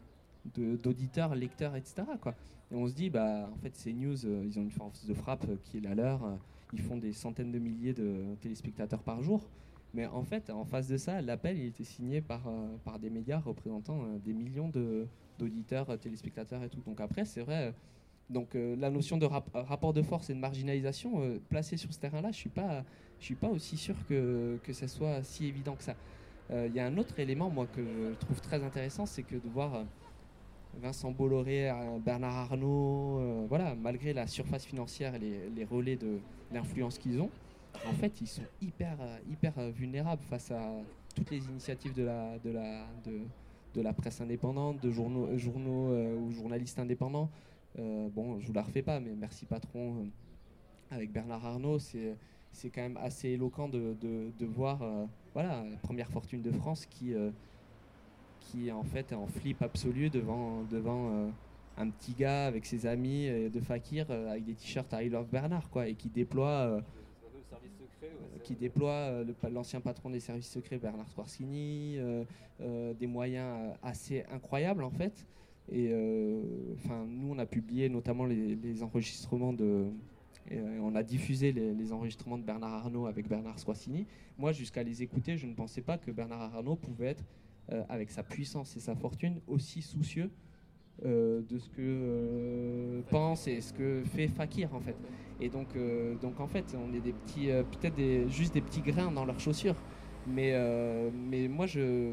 de, d'auditeurs, lecteurs, et cetera, quoi. Et on se dit, bah, en fait, ces news, euh, ils ont une force de frappe euh, qui est la leur. Euh, ils font des centaines de milliers de téléspectateurs par jour. Mais en fait, en face de ça, l'appel il était signé par, euh, par des médias représentant euh, des millions de, d'auditeurs, euh, téléspectateurs et tout. Donc après, c'est vrai. Euh, donc euh, la notion de rap- rapport de force et de marginalisation euh, placée sur ce terrain-là, je suis pas, je suis pas aussi sûr que que ça soit si évident que ça. Il euh, y a un autre élément, moi, que je trouve très intéressant, c'est que de voir euh, Vincent Bolloré, euh, Bernard Arnault, euh, voilà, malgré la surface financière et les, les relais de l'influence qu'ils ont, en fait, ils sont hyper, euh, hyper euh, vulnérables face à toutes les initiatives de la, de la, de, de la presse indépendante, de journaux, euh, journaux euh, ou journalistes indépendants. Euh, bon, je vous la refais pas, mais Merci Patron euh, avec Bernard Arnault, c'est, c'est quand même assez éloquent de, de, de voir, euh, voilà, la première fortune de France qui, euh, qui en fait est en flip absolu devant, devant euh, un petit gars avec ses amis euh, de fakir euh, avec des t-shirts I Love Bernard, quoi, et qui déploie. Euh, qui déploie euh, le, l'ancien patron des services secrets Bernard Squarcini, euh, euh, des moyens euh, assez incroyables en fait. Et enfin, euh, nous on a publié notamment les, les enregistrements de, et, euh, on a diffusé les, les enregistrements de Bernard Arnault avec Bernard Squarcini. Moi, jusqu'à les écouter, je ne pensais pas que Bernard Arnault pouvait être, euh, avec sa puissance et sa fortune, aussi soucieux euh, de ce que euh, pense et ce que fait Fakir en fait. Et donc, euh, donc en fait, on est des petits, euh, peut-être des, juste des petits grains dans leurs chaussures. Mais, euh, mais moi, je,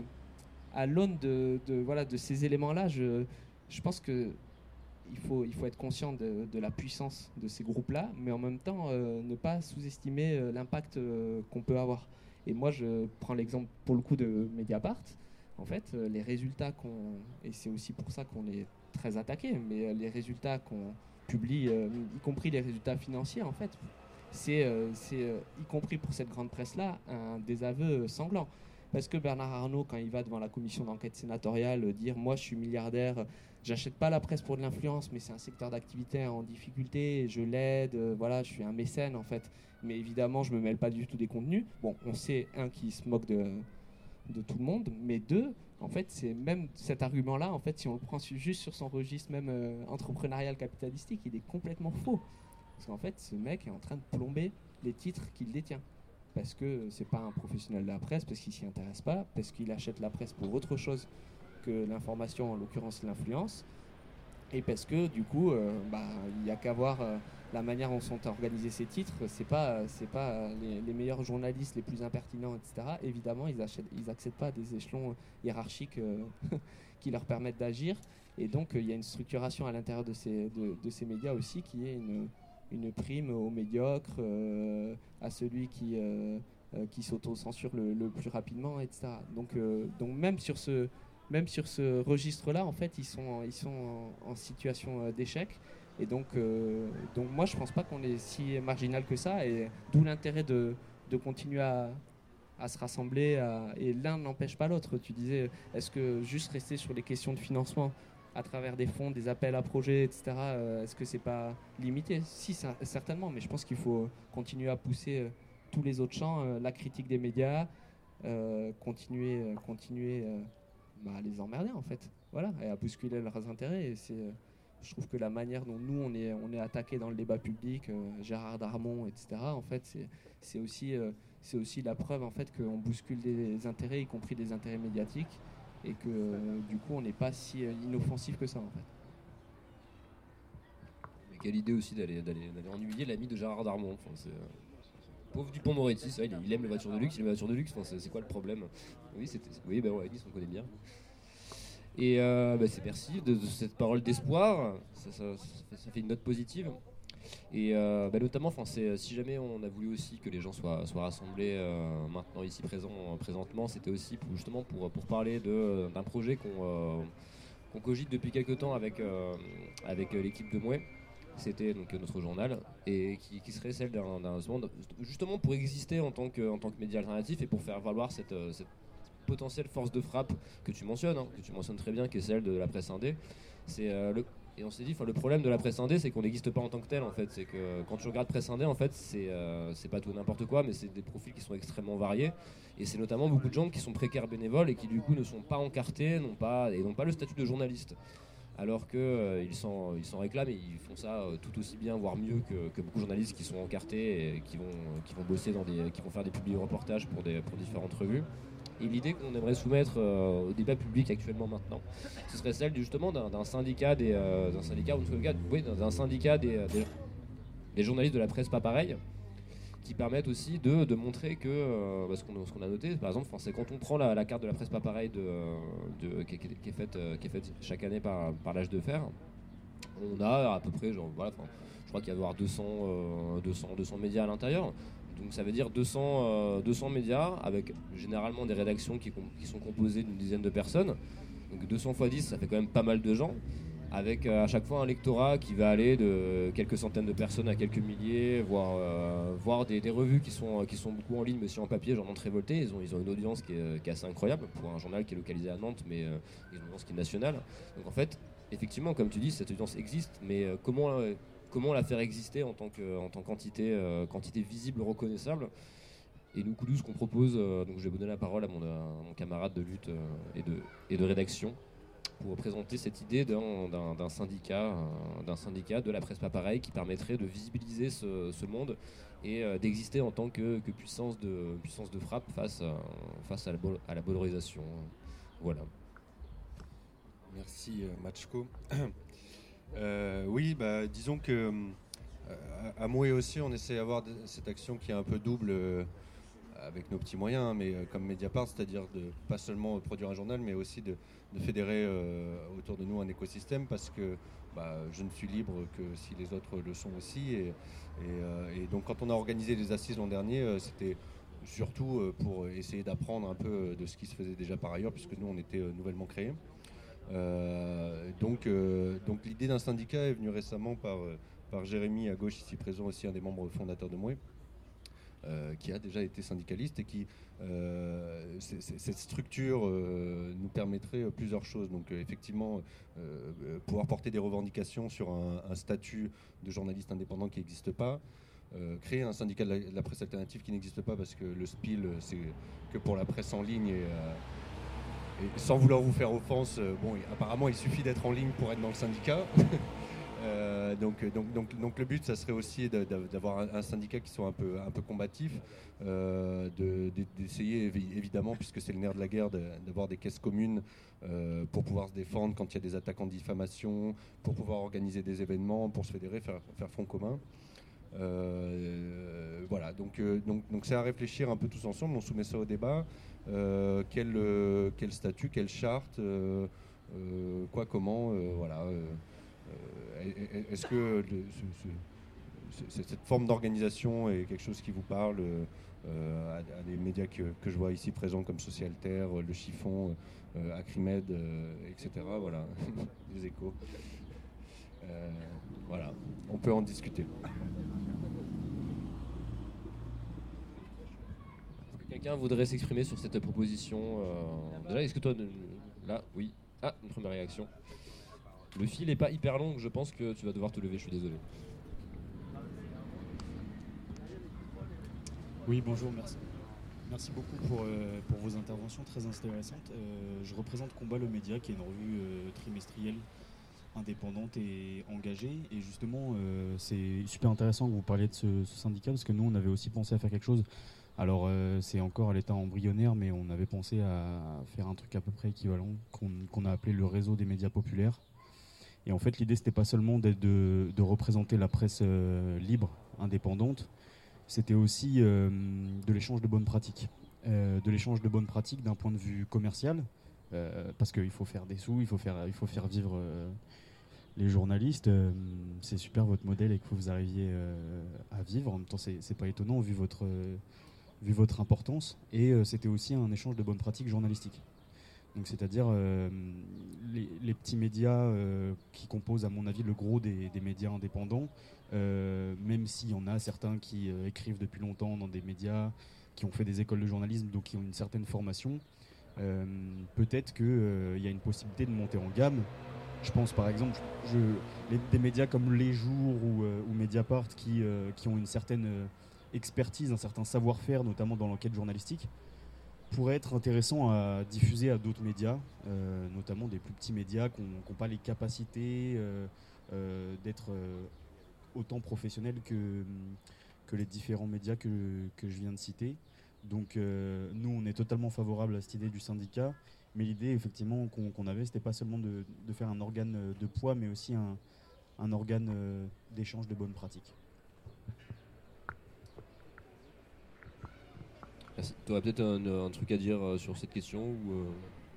à l'aune de, de, voilà, de ces éléments-là, je, je pense que il faut, il faut être conscient de, de la puissance de ces groupes-là, mais en même temps, euh, ne pas sous-estimer euh, l'impact euh, qu'on peut avoir. Et moi, je prends l'exemple pour le coup de Mediapart. En fait, euh, les résultats qu'on... Et c'est aussi pour ça qu'on est très attaqué, mais euh, les résultats qu'on publie, euh, y compris les résultats financiers, en fait, c'est, euh, c'est euh, y compris pour cette grande presse-là, un désaveu sanglant. Parce que Bernard Arnault, quand il va devant la commission d'enquête sénatoriale, euh, dire « moi, je suis milliardaire, j'achète pas la presse pour de l'influence, mais c'est un secteur d'activité en difficulté, je l'aide, euh, voilà, je suis un mécène, en fait. Mais évidemment, je me mêle pas du tout des contenus. » Bon, on sait, un, qui se moque de... de tout le monde, mais deux, en fait, c'est même cet argument-là, en fait, si on le prend juste sur son registre même euh, entrepreneurial capitalistique, il est complètement faux. Parce qu'en fait, ce mec est en train de plomber les titres qu'il détient. Parce que c'est pas un professionnel de la presse, parce qu'il s'y intéresse pas, parce qu'il achète la presse pour autre chose que l'information, en l'occurrence l'influence, et parce que du coup, euh, bah, il n'y a qu'à voir euh, la manière dont sont organisés ces titres. C'est pas, c'est pas les, les meilleurs journalistes les plus impertinents, et cetera. Évidemment, ils achètent, ils accèdent pas à des échelons hiérarchiques euh, qui leur permettent d'agir. Et donc, il euh, y a une structuration à l'intérieur de ces, de, de ces médias aussi qui est une, une prime au médiocre, euh, à celui qui, euh, euh, qui s'auto-censure le, le plus rapidement, et cetera. Donc, euh, donc même sur ce Même sur ce registre-là, en fait, ils sont, ils sont en, en situation d'échec. Et donc, euh, donc, moi, je ne pense pas qu'on est si marginal que ça. Et d'où l'intérêt de, de continuer à, à se rassembler. À, et l'un n'empêche pas l'autre. Tu disais, est-ce que juste rester sur les questions de financement à travers des fonds, des appels à projets, et cetera, euh, est-ce que ce n'est pas limité ? Si, ça, certainement. Mais je pense qu'il faut continuer à pousser euh, tous les autres champs. Euh, la critique des médias, euh, continuer... Euh, continuer euh, Bah, à les emmerder en fait, voilà, et à bousculer leurs intérêts. Et c'est, euh, je trouve que la manière dont nous on est, on est attaqué dans le débat public, euh, Gérard Darmon, et cetera. En fait, c'est, c'est aussi, euh, c'est aussi la preuve en fait qu'on bouscule des intérêts, y compris des intérêts médiatiques, et que euh, du coup on n'est pas si euh, inoffensif que ça en fait. Mais quelle idée aussi d'aller, d'aller, d'aller ennuyer l'ami de Gérard Darmon. Enfin, c'est, euh... Pauvre Dupond-Moretti, ça, il, il aime les voitures de luxe, il aime les voitures de luxe, enfin, c'est, c'est quoi le problème ? Oui, c'était, oui, ben ouais, on connaît bien. Et euh, bah, c'est merci de, de cette parole d'espoir, ça, ça, ça, ça fait une note positive. Et euh, bah, notamment, c'est, si jamais on a voulu aussi que les gens soient, soient rassemblés euh, maintenant ici présent, présentement, c'était aussi pour, justement pour, pour parler de, d'un projet qu'on, euh, qu'on cogite depuis quelques temps avec, euh, avec l'équipe de Mouais. C'était donc notre journal, et qui, qui serait celle d'un, d'un justement pour exister en tant que, en tant que média alternatif et pour faire valoir cette, cette potentielle force de frappe que tu mentionnes, hein, que tu mentionnes très bien, qui est celle de la presse indé. C'est, euh, le, Et on s'est dit, le problème de la presse indé, c'est qu'on n'existe pas en tant que tel, en fait. C'est que quand tu regardes presse indé, en fait, c'est euh, c'est pas tout n'importe quoi, mais c'est des profils qui sont extrêmement variés. Et c'est notamment beaucoup de gens qui sont précaires bénévoles et qui, du coup, ne sont pas encartés, n'ont pas, et n'ont pas le statut de journaliste. Alors qu'ils euh, s'en ils s'en réclament et ils font ça euh, tout aussi bien, voire mieux que, que beaucoup de journalistes qui sont encartés et qui vont, qui vont bosser dans des, qui vont faire des publi-reportages pour, des, pour différentes revues. Et l'idée qu'on aimerait soumettre euh, au débat public actuellement maintenant, ce serait celle justement d'un, d'un syndicat des, euh, d'un syndicat, ou cas, oui, d'un, d'un syndicat des, des, des journalistes de la presse pas pareil, qui permettent aussi de, de montrer que, euh, bah, ce, qu'on, ce qu'on a noté, par exemple, c'est quand on prend la, la carte de la presse pas pareil de, de, qui, qui, qui, est faite, qui est faite chaque année par, par l'Âge de Fer, on a à peu près, genre, voilà, je crois qu'il y a avoir deux cents, euh, deux cents, deux cents médias à l'intérieur. Donc ça veut dire deux cents, euh, deux cents médias avec généralement des rédactions qui, qui sont composées d'une dizaine de personnes. Donc deux cents fois dix, ça fait quand même pas mal de gens. Avec euh, à chaque fois un lectorat qui va aller de quelques centaines de personnes à quelques milliers, voire, euh, voire des, des revues qui sont, qui sont beaucoup en ligne, mais aussi en papier, genre Nantes Révolté. Ils ont, ils ont une audience qui est, qui est assez incroyable pour un journal qui est localisé à Nantes, mais euh, ils ont une audience qui est nationale. Donc en fait, effectivement, comme tu dis, cette audience existe, mais euh, comment... Euh, Comment la faire exister en tant que en tant qu'entité euh, quantité visible, reconnaissable. Et nous, Koudou, ce qu'on propose, euh, donc je vais donner la parole à mon, à mon camarade de lutte euh, et, de, et de rédaction pour présenter cette idée d'un, d'un, d'un syndicat, euh, d'un syndicat de la presse pas pareil qui permettrait de visibiliser ce, ce monde et euh, d'exister en tant que, que puissance de puissance de frappe face à, face à la, à la valorisation. Voilà. Merci euh, Matchko. Euh, oui, bah, disons que euh, à Moué aussi, on essaie d'avoir cette action qui est un peu double euh, avec nos petits moyens, hein, mais euh, comme Mediapart, c'est-à-dire de pas seulement produire un journal, mais aussi de, de fédérer euh, autour de nous un écosystème, parce que bah, je ne suis libre que si les autres le sont aussi. Et, et, euh, et donc, quand on a organisé les assises l'an dernier, euh, c'était surtout euh, pour essayer d'apprendre un peu de ce qui se faisait déjà par ailleurs, puisque nous, on était euh, nouvellement créés. Euh, donc, euh, donc l'idée d'un syndicat est venue récemment par, par Jérémy à gauche, ici présent aussi, un des membres fondateurs de Moué, euh, qui a déjà été syndicaliste et qui euh, c'est, c'est, cette structure euh, nous permettrait plusieurs choses. Donc euh, effectivement euh, pouvoir porter des revendications sur un, un statut de journaliste indépendant qui n'existe pas. Euh, créer un syndicat de la, de la presse alternative qui n'existe pas parce que le S P I L c'est que pour la presse en ligne et euh, Et sans vouloir vous faire offense, euh, bon, apparemment il suffit d'être en ligne pour être dans le syndicat. euh, donc, donc, donc, donc le but, ça serait aussi de, de, d'avoir un, un syndicat qui soit un peu, un peu combatif, euh, de, de, d'essayer évidemment, puisque c'est le nerf de la guerre, de, d'avoir des caisses communes euh, pour pouvoir se défendre quand il y a des attaques en diffamation, pour pouvoir organiser des événements, pour se fédérer, faire, faire front commun. Euh, voilà, donc, euh, donc, donc c'est à réfléchir un peu tous ensemble, on soumet ça au débat. Euh, quel, euh, quel statut, quelle charte, euh, euh, quoi, comment, euh, voilà. Euh, euh, est-ce que le, ce, ce, cette forme d'organisation est quelque chose qui vous parle euh, à, à des médias que, que je vois ici présents comme Socialter, Le Chiffon, euh, Acrimed, euh, et cetera. Voilà, des échos. Euh, voilà, on peut en discuter. Quelqu'un voudrait s'exprimer sur cette proposition euh... Déjà, est-ce que toi, là, oui. Ah, une première réaction. Le fil n'est pas hyper long, je pense que tu vas devoir te lever, je suis désolé. Oui, bonjour, merci. Merci beaucoup pour, euh, pour vos interventions très intéressantes. Euh, je représente Combat le Média, qui est une revue euh, trimestrielle indépendante et engagée. Et justement, euh, c'est super intéressant que vous parliez de ce, ce syndicat, parce que nous, on avait aussi pensé à faire quelque chose. Alors, euh, c'est encore à l'état embryonnaire, mais on avait pensé à faire un truc à peu près équivalent, qu'on, qu'on a appelé le réseau des médias populaires. Et en fait, l'idée, c'était pas seulement d'être de, de représenter la presse euh, libre, indépendante, c'était aussi euh, de l'échange de bonnes pratiques. Euh, de l'échange de bonnes pratiques d'un point de vue commercial, euh, parce qu'il faut faire des sous, il faut faire, il faut faire vivre euh, les journalistes. Euh, c'est super votre modèle et que vous arriviez euh, à vivre. En même temps, c'est, c'est pas étonnant vu votre, euh, vu votre importance. Et euh, c'était aussi un échange de bonnes pratiques journalistiques. Donc, c'est-à-dire euh, les, les petits médias euh, qui composent, à mon avis, le gros des, des médias indépendants, euh, même s'il y en a certains qui euh, écrivent depuis longtemps dans des médias, qui ont fait des écoles de journalisme, donc qui ont une certaine formation, euh, peut-être qu'il euh, y a une possibilité de monter en gamme Je pense par exemple je, les, des médias comme Les Jours ou, euh, ou Mediapart qui, euh, qui ont une certaine euh, expertise, un certain savoir-faire, notamment dans l'enquête journalistique, pourraient être intéressants à diffuser à d'autres médias, euh, notamment des plus petits médias qui n'ont pas les capacités euh, euh, d'être euh, autant professionnels que, que les différents médias que, que je viens de citer. Donc euh, nous, on est totalement favorable à cette idée du syndicat. Mais l'idée, effectivement, qu'on qu'on avait, c'était pas seulement de, de faire un organe de poids, mais aussi un, un organe euh, d'échange de bonnes pratiques. Merci. Tu aurais peut-être un, un truc à dire euh, sur cette question ou euh...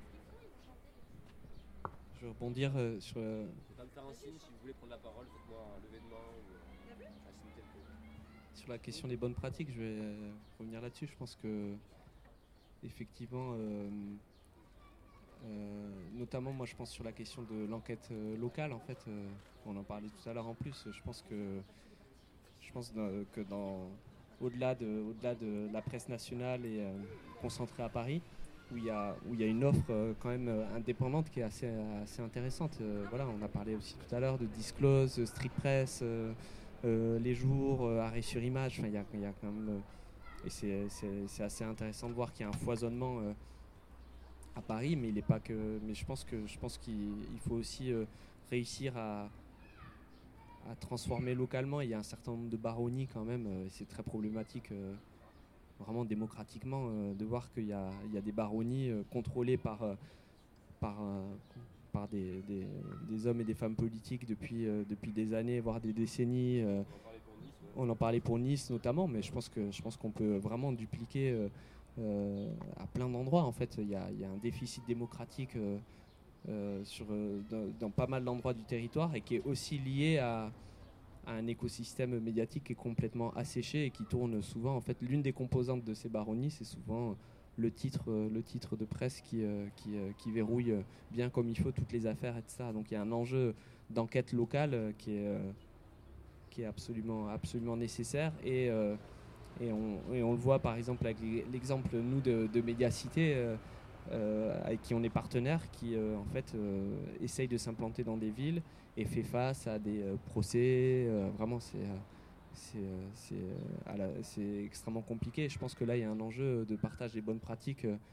Je vais rebondir euh, sur. Euh... Vous pouvez me faire un signe si vous voulez prendre la parole, faites-moi un lever de main ou un signe quelconque. Sur la question des bonnes pratiques, je vais euh, revenir là-dessus. Je pense que, effectivement, euh, euh, notamment, moi, je pense sur la question de l'enquête euh, locale. En fait, euh, on en parlait tout à l'heure en plus. Je pense que, je pense dans, que dans au-delà de, au-delà de la presse nationale et euh, concentrée à Paris, où il y a, où il y a une offre euh, quand même euh, indépendante qui est assez, assez intéressante. Euh, voilà, on a parlé aussi tout à l'heure de Disclose, Street Press, euh, euh, Les Jours, euh, Arrêt sur Image. Enfin, il y a, il y a quand même, euh, et c'est, c'est, c'est assez intéressant de voir qu'il y a un foisonnement euh, à Paris, mais il est pas que. Mais je pense que je pense qu'il il faut aussi euh, réussir à à transformer localement. Il y a un certain nombre de baronnies quand même, euh, et c'est très problématique euh, vraiment démocratiquement euh, de voir qu'il y a, il y a des baronnies euh, contrôlées par, euh, par, euh, par des, des, des hommes et des femmes politiques depuis, euh, depuis des années, voire des décennies. Euh, on en parlait pour Nice notamment, mais je pense, que, je pense qu'on peut vraiment dupliquer euh, euh, à plein d'endroits. En fait, il y a, il y a un déficit démocratique euh, Euh, sur, euh, dans, dans pas mal d'endroits du territoire et qui est aussi lié à, à un écosystème médiatique qui est complètement asséché et qui tourne souvent. En fait, l'une des composantes de ces baronnies, c'est souvent le titre, euh, le titre de presse qui, euh, qui, euh, qui verrouille bien comme il faut toutes les affaires, et cetera. Donc il y a un enjeu d'enquête locale euh, qui est, euh, qui est absolument, absolument nécessaire et, euh, et, on, et on le voit par exemple avec l'exemple, nous, de, de Médiacité, euh, Euh, avec qui on est partenaire, qui euh, en fait euh, essaye de s'implanter dans des villes et fait face à des euh, procès. Euh, vraiment, c'est euh, c'est, euh, c'est, euh, à la, c'est extrêmement compliqué. Je pense que là, il y a un enjeu de partage des bonnes pratiques, euh,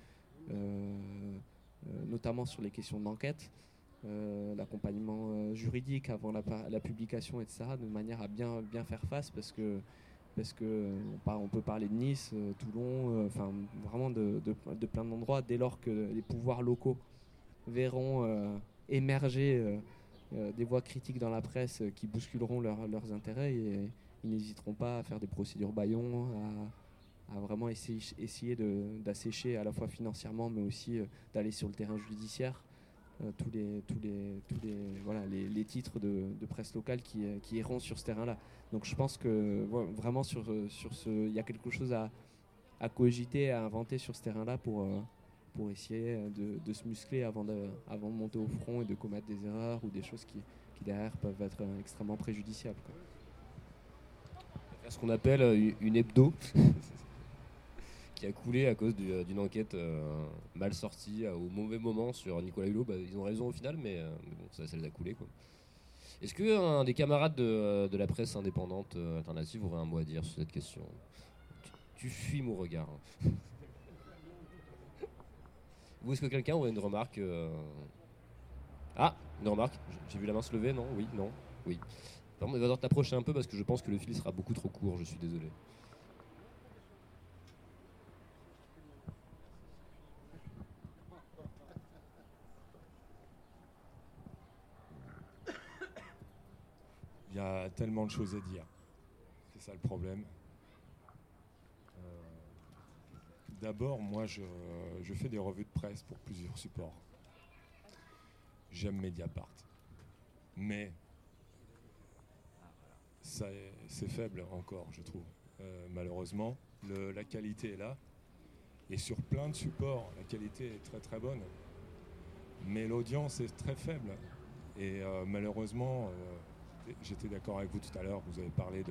euh, notamment sur les questions d'enquête, euh, l'accompagnement euh, juridique avant la, la publication, et cetera, de manière à bien, bien faire face, parce que parce que euh, on peut parler de Nice, euh, Toulon, enfin euh, vraiment de, de, de plein d'endroits, dès lors que les pouvoirs locaux verront euh, émerger euh, euh, des voix critiques dans la presse euh, qui bousculeront leur, leurs intérêts, et ils n'hésiteront pas à faire des procédures bâillons, à, à vraiment essayer, essayer de, d'assécher à la fois financièrement, mais aussi euh, d'aller sur le terrain judiciaire euh, tous les tous les tous les voilà les, les titres de, de presse locale qui, qui iront sur ce terrain-là. Donc je pense que ouais, vraiment sur sur ce il y a quelque chose à, à cogiter, à inventer sur ce terrain-là pour euh, pour essayer de, de se muscler avant de avant de monter au front et de commettre des erreurs ou des choses qui, qui derrière peuvent être extrêmement préjudiciables, quoi. Ce qu'on appelle une hebdo qui a coulé à cause du, d'une enquête euh, mal sortie euh, au mauvais moment sur Nicolas Hulot. Bah, ils ont raison au final, mais, euh, mais bon, ça, ça les a coulés, quoi. Est-ce qu'un des camarades de, de la presse indépendante euh, alternative aurait un mot à dire sur cette question ? Tu, tu fuis mon regard. Ou est-ce que quelqu'un aurait une remarque euh... Ah, une remarque. J'ai vu la main se lever, non ? Oui, non, oui. Il va falloir t'approcher un peu parce que je pense que le fil sera beaucoup trop court, je suis désolé. Il y a tellement de choses à dire. C'est ça le problème. Euh, d'abord, moi, je, je fais des revues de presse pour plusieurs supports. J'aime Mediapart. Mais ça, c'est faible encore, je trouve. Euh, malheureusement, le, la qualité est là. Et sur plein de supports, la qualité est très très bonne. Mais l'audience est très faible. Et euh, malheureusement... Euh, j'étais d'accord avec vous tout à l'heure, vous avez parlé de...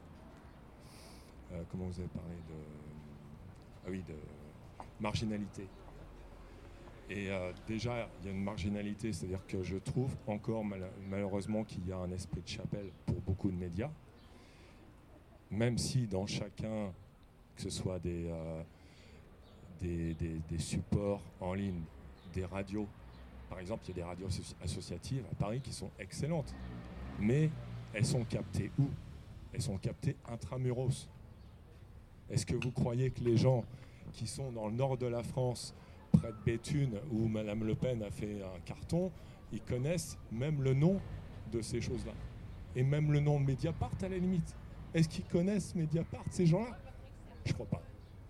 Euh, comment vous avez parlé de... Ah oui, de marginalité. Et euh, déjà, il y a une marginalité, c'est-à-dire que je trouve encore mal- malheureusement qu'il y a un esprit de chapelle pour beaucoup de médias, même si dans chacun, que ce soit des, euh, des, des, des supports en ligne, des radios, par exemple, il y a des radios associ- associatives à Paris qui sont excellentes, mais elles sont captées où? Elles sont captées intramuros. Est-ce que vous croyez que les gens qui sont dans le nord de la France, près de Béthune, où Madame Le Pen a fait un carton, ils connaissent même le nom de ces choses-là? Et même le nom de Mediapart, à la limite. Est-ce qu'ils connaissent Mediapart, ces gens-là? Je ne crois pas.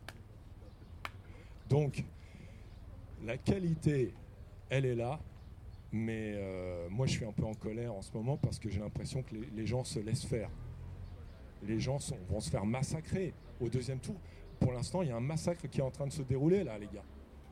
Donc, la qualité, elle est là, mais euh, moi, je suis un peu en colère en ce moment parce que j'ai l'impression que les, les gens se laissent faire. Les gens sont, vont se faire massacrer au deuxième tour. Pour l'instant, il y a un massacre qui est en train de se dérouler, là, les gars.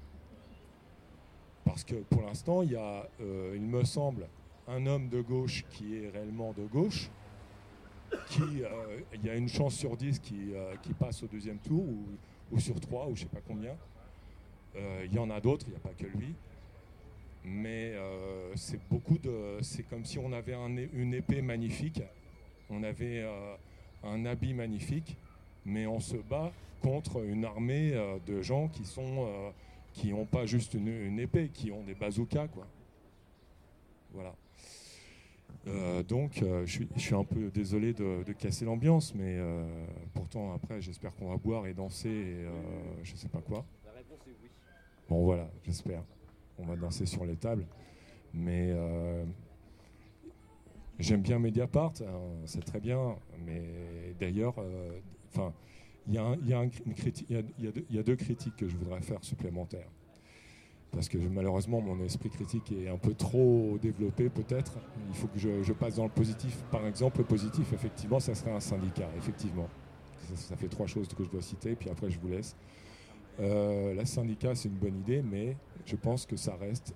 Parce que pour l'instant, il y a, euh, il me semble, un homme de gauche qui est réellement de gauche, qui, euh, il y a une chance sur dix qui, euh, qui passe au deuxième tour, ou, ou sur trois, ou je ne sais pas combien. Euh, il y en a d'autres, il n'y a pas que lui. Mais euh, c'est beaucoup de, c'est comme si on avait un, une épée magnifique, on avait euh, un habit magnifique, mais on se bat contre une armée euh, de gens qui sont euh, qui n'ont pas juste une, une épée, qui ont des bazookas, quoi. Voilà. Euh, donc, euh, je, suis, je suis un peu désolé de, de casser l'ambiance, mais euh, pourtant, après, j'espère qu'on va boire et danser et euh, je sais pas quoi. La réponse est oui. Bon, voilà, j'espère. On va danser sur les tables. Mais euh, j'aime bien Mediapart, hein, c'est très bien. Mais d'ailleurs, enfin, euh, il y a, un, il y a un, une critique, il y a, il y a deux, il y a deux critiques que je voudrais faire supplémentaires. Parce que malheureusement, mon esprit critique est un peu trop développé, peut-être. Il faut que je, je passe dans le positif. Par exemple, le positif, effectivement, ça serait un syndicat, effectivement. Ça, ça fait trois choses que je dois citer, puis après, je vous laisse. Euh, la syndicat, c'est une bonne idée, mais je pense que ça reste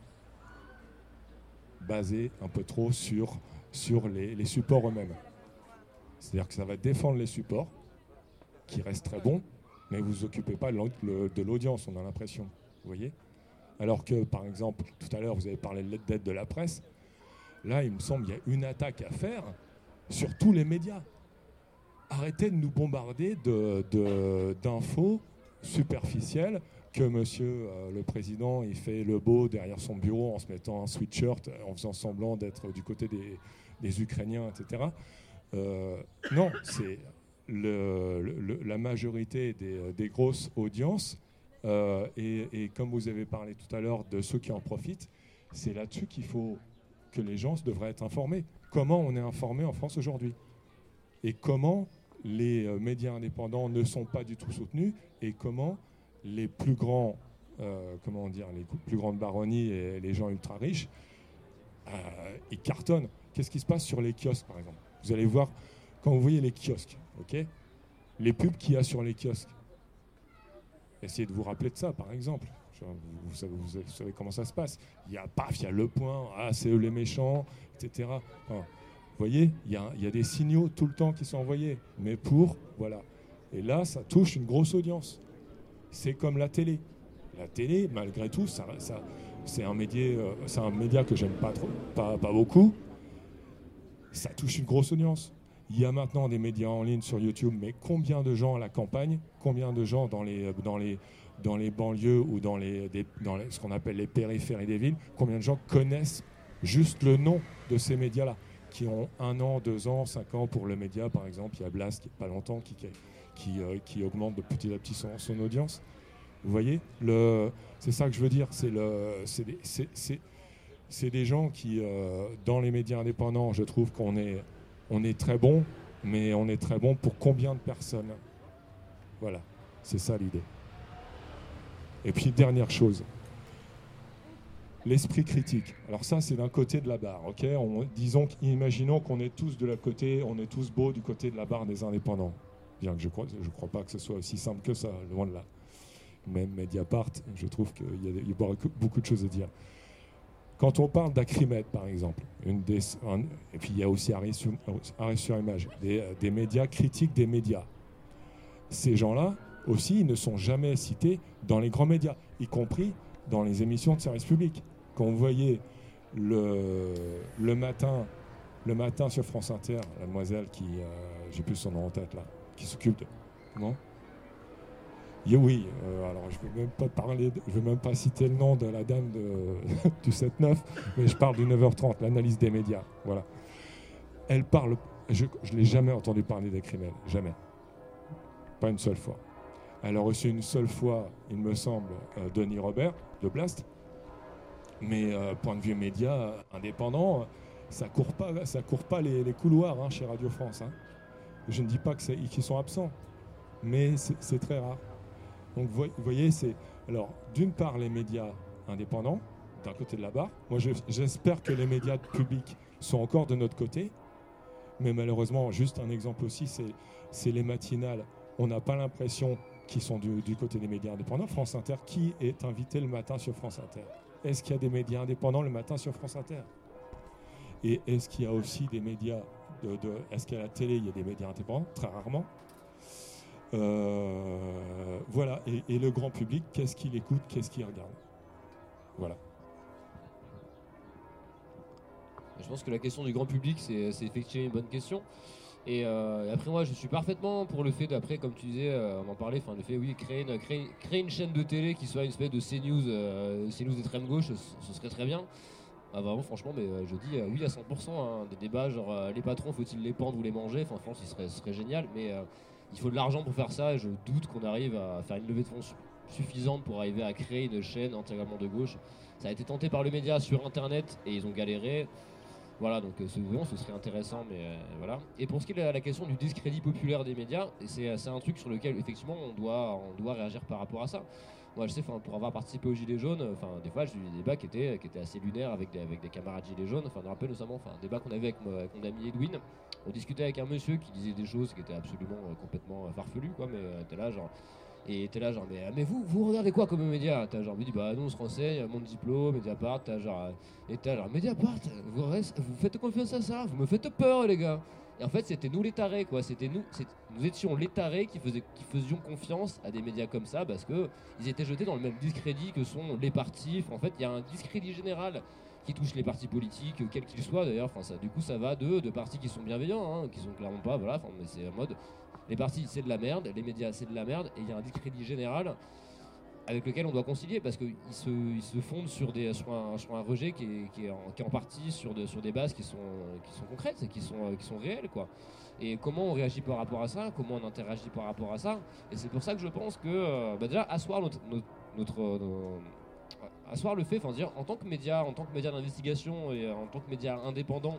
basé un peu trop sur, sur les, les supports eux-mêmes. C'est-à-dire que ça va défendre les supports, qui restent très bons, mais vous ne vous occupez pas de l'audience, on a l'impression. Vous voyez ? Alors que, par exemple, tout à l'heure, vous avez parlé de l'aide de la presse. Là, il me semble qu'il y a une attaque à faire sur tous les médias. Arrêtez de nous bombarder de, de, d'infos superficielles que monsieur euh, le président, il fait le beau derrière son bureau en se mettant un sweatshirt, en faisant semblant d'être du côté des, des Ukrainiens, et cetera. Euh, non, c'est le, le, la majorité des, des grosses audiences. Euh, et, et comme vous avez parlé tout à l'heure de ceux qui en profitent, c'est là-dessus qu'il faut que les gens devraient être informés. Comment on est informé en France aujourd'hui? Et comment les euh, médias indépendants ne sont pas du tout soutenus? Et comment les plus grands, euh, comment dire, les plus grandes baronnies et les gens ultra riches, euh, ils cartonnent. Qu'est-ce qui se passe sur les kiosques, par exemple? Vous allez voir, quand vous voyez les kiosques, ok, les pubs qu'il y a sur les kiosques, essayez de vous rappeler de ça, par exemple. Vous, vous, savez, vous savez comment ça se passe. Il y a paf, il y a le point, ah, c'est eux les méchants, et cetera. Enfin, vous voyez, il y, a, il y a des signaux tout le temps qui sont envoyés, mais pour, voilà. Et là, ça touche une grosse audience. C'est comme la télé. La télé, malgré tout, ça, ça, c'est un média, euh, c'est un média que j'aime pas trop, pas, pas beaucoup. Ça touche une grosse audience. Il y a maintenant des médias en ligne sur YouTube, mais combien de gens à la campagne, combien de gens dans les, dans les, dans les banlieues ou dans, les, des, dans les, ce qu'on appelle les périphéries des villes, combien de gens connaissent juste le nom de ces médias-là, qui ont un an, deux ans, cinq ans pour le média, par exemple. Il y a Blast, qui n'est pas longtemps, qui, qui, euh, qui augmente de petit à petit son, son audience. Vous voyez, le, c'est ça que je veux dire. C'est, le, c'est, des, c'est, c'est, c'est des gens qui, euh, dans les médias indépendants, je trouve qu'on est... On est très bon, mais on est très bon pour combien de personnes? Voilà, c'est ça l'idée. Et puis, dernière chose, l'esprit critique. Alors ça, c'est d'un côté de la barre, ok? On, disons, imaginons qu'on est tous de la côté, on est tous beaux du côté de la barre des indépendants. Bien que je crois, je crois pas que ce soit aussi simple que ça, loin de là. Même Mediapart, je trouve qu'il y a, il y a beaucoup de choses à dire. Quand on parle d'Acrimed, par exemple, une des, un, et puis il y a aussi Arrêt sur, Arrêt sur Image, des, des médias critiques des médias. Ces gens-là, aussi, ils ne sont jamais cités dans les grands médias, y compris dans les émissions de service public. Quand vous voyez le, le matin, le matin sur France Inter, la demoiselle qui, euh, j'ai plus son nom en tête là, qui s'occupe de, comment ? Et oui, euh, alors je ne vais même pas parler, de, je vais même pas citer le nom de la dame de, du sept neuf, mais je parle du neuf heures trente, l'analyse des médias. Voilà. Elle parle, je ne l'ai jamais entendu parler des criminels, jamais. Pas une seule fois. Elle a reçu une seule fois, il me semble, euh, Denis Robert de Blast, mais euh, point de vue média indépendant, ça ne court pas, ça court pas les, les couloirs hein, chez Radio France. Hein. Je ne dis pas que c'est, qu'ils sont absents, mais c'est, c'est très rare. Donc vous voyez, c'est alors d'une part les médias indépendants, d'un côté de la barre. Moi, je, j'espère que les médias publics sont encore de notre côté, mais malheureusement, juste un exemple aussi, c'est, c'est les matinales. On n'a pas l'impression qu'ils sont du, du côté des médias indépendants. France Inter, qui est invité le matin sur France Inter ? Est-ce qu'il y a des médias indépendants le matin sur France Inter ? Et est-ce qu'il y a aussi des médias de, de, est-ce qu'à la télé, il y a des médias indépendants ? Très rarement. Euh, voilà, et, et le grand public, qu'est-ce qu'il écoute, qu'est-ce qu'il regarde ? Voilà. Je pense que la question du grand public, c'est, c'est effectivement une bonne question. Et euh, après, moi, je suis parfaitement pour le fait d'après, comme tu disais, euh, on en parlait, enfin, le fait, oui, créer une, créer, créer une chaîne de télé qui soit une espèce de CNews, euh, CNews d'extrême gauche, ce, ce serait très bien. Ah, vraiment, franchement, mais euh, je dis euh, oui à cent pour cent. Hein, des débats genre euh, les patrons, faut-il les pendre ou les manger ? Enfin, franchement, ce serait, ce serait génial, mais euh, il faut de l'argent pour faire ça. Et je doute qu'on arrive à faire une levée de fonds su- suffisante pour arriver à créer une chaîne intégralement de gauche. Ça a été tenté par le média sur Internet et ils ont galéré. Voilà, donc euh, ce, bon, ce serait intéressant, mais euh, voilà. Et pour ce qui est de la, la question du discrédit populaire des médias, c'est, c'est un truc sur lequel effectivement on doit, on doit réagir par rapport à ça. Moi, je sais, pour avoir participé aux Gilets jaunes, enfin, des fois, j'ai eu des débats qui étaient, qui étaient assez lunaires avec des, avec des camarades Gilets jaunes. Enfin, je me rappelle notamment, enfin, un débat qu'on avait avec, avec mon ami Edwin. On discutait avec un monsieur qui disait des choses qui étaient absolument euh, complètement farfelues, quoi, mais euh, t'es là, genre. Et t'es là, genre, mais, mais vous, vous regardez quoi comme média ? T'as genre, me dit, bah, nous, on se renseigne, mon diplôme, Mediapart, t'as genre. Et t'as genre, Mediapart, vous, reste, vous faites confiance à ça, vous me faites peur, les gars. Et en fait, c'était nous les tarés, quoi. C'était nous, c'est, nous étions les tarés qui, faisaient, qui faisions confiance à des médias comme ça parce qu'ils étaient jetés dans le même discrédit que sont les partis. En fait, il y a un discrédit général qui touche les partis politiques, quels qu'ils soient d'ailleurs. Enfin, ça, du coup, ça va de, de partis qui sont bienveillants, hein, qui sont clairement pas, voilà. Enfin, mais c'est en mode, les partis, c'est de la merde, les médias, c'est de la merde, et il y a un discrédit général avec lequel on doit concilier parce qu'ils se, ils se fondent sur, des, sur, un, sur un rejet qui est, qui est, en, qui est en partie sur, de, sur des bases qui sont, qui sont concrètes et qui sont, qui sont réelles, quoi. Et comment on réagit par rapport à ça, comment on interagit par rapport à ça. Et c'est pour ça que je pense que euh, bah déjà asseoir notre, notre, notre, notre asseoir le fait, enfin dire en tant que média, en tant que média d'investigation et en tant que média indépendant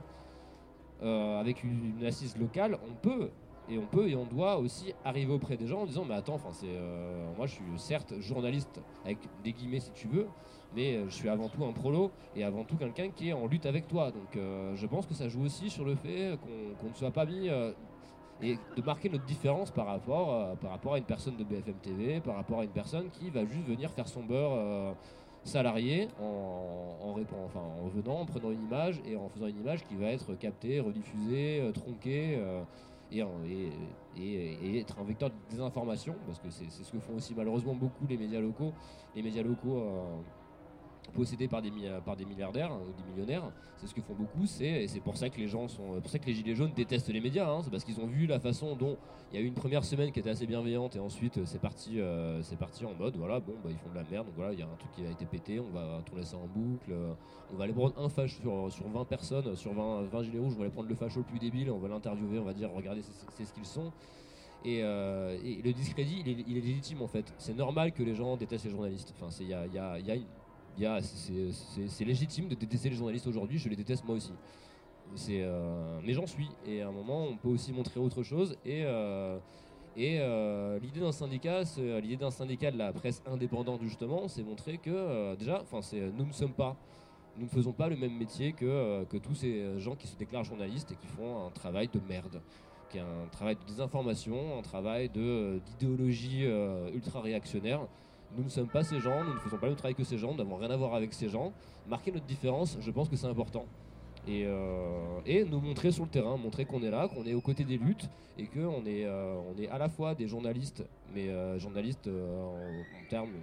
euh, avec une, une assise locale, on peut Et on peut et on doit aussi arriver auprès des gens en disant mais attends, enfin c'est euh, moi je suis certes journaliste avec des guillemets si tu veux, mais euh, je suis avant tout un prolo et avant tout quelqu'un qui est en lutte avec toi. Donc euh, je pense que ça joue aussi sur le fait qu'on, qu'on ne soit pas mis euh, et de marquer notre différence par rapport euh, par rapport à une personne de B F M T V, par rapport à une personne qui va juste venir faire son beurre euh, salarié en, en, répond, enfin, en venant, en prenant une image et en faisant une image qui va être captée, rediffusée, euh, tronquée. Euh, Et, et, et, et être un vecteur de désinformation, parce que c'est, c'est ce que font aussi malheureusement beaucoup les médias locaux, les médias locaux euh, possédés par des, par des milliardaires ou des millionnaires, c'est ce que font beaucoup, c'est, et c'est pour ça que les gens sont, pour ça que les gilets jaunes détestent les médias, hein, c'est parce qu'ils ont vu la façon dont il y a eu une première semaine qui était assez bienveillante et ensuite c'est parti, euh, c'est parti en mode voilà bon bah ils font de la merde, donc voilà il y a un truc qui a été pété, on va tourner ça en boucle, euh, on va aller prendre un facho sur, sur vingt personnes, sur vingt, vingt gilets rouges, on va aller prendre le facho le plus débile, on va l'interviewer, on va dire regardez c'est, c'est ce qu'ils sont. Et, euh, et le discrédit il est, il est légitime en fait, c'est normal que les gens détestent les journalistes, enfin il y a, y a, y a Yeah, c'est, c'est, c'est légitime de détester les journalistes aujourd'hui, je les déteste moi aussi. C'est, euh, mais j'en suis, et à un moment on peut aussi montrer autre chose. Et, euh, et euh, l'idée d'un syndicat, c'est, l'idée d'un syndicat de la presse indépendante justement, c'est montrer que euh, déjà, enfin c'est, nous ne sommes pas, nous ne faisons pas le même métier que, euh, que tous ces gens qui se déclarent journalistes et qui font un travail de merde, qui est un travail de désinformation, un travail de, d'idéologie euh, ultra réactionnaire. Nous ne sommes pas ces gens, nous ne faisons pas le même travail que ces gens, nous n'avons rien à voir avec ces gens. Marquer notre différence, je pense que c'est important. Et, euh, et nous montrer sur le terrain, montrer qu'on est là, qu'on est aux côtés des luttes et qu'on est, euh, on est à la fois des journalistes, mais euh, journalistes euh, en, en termes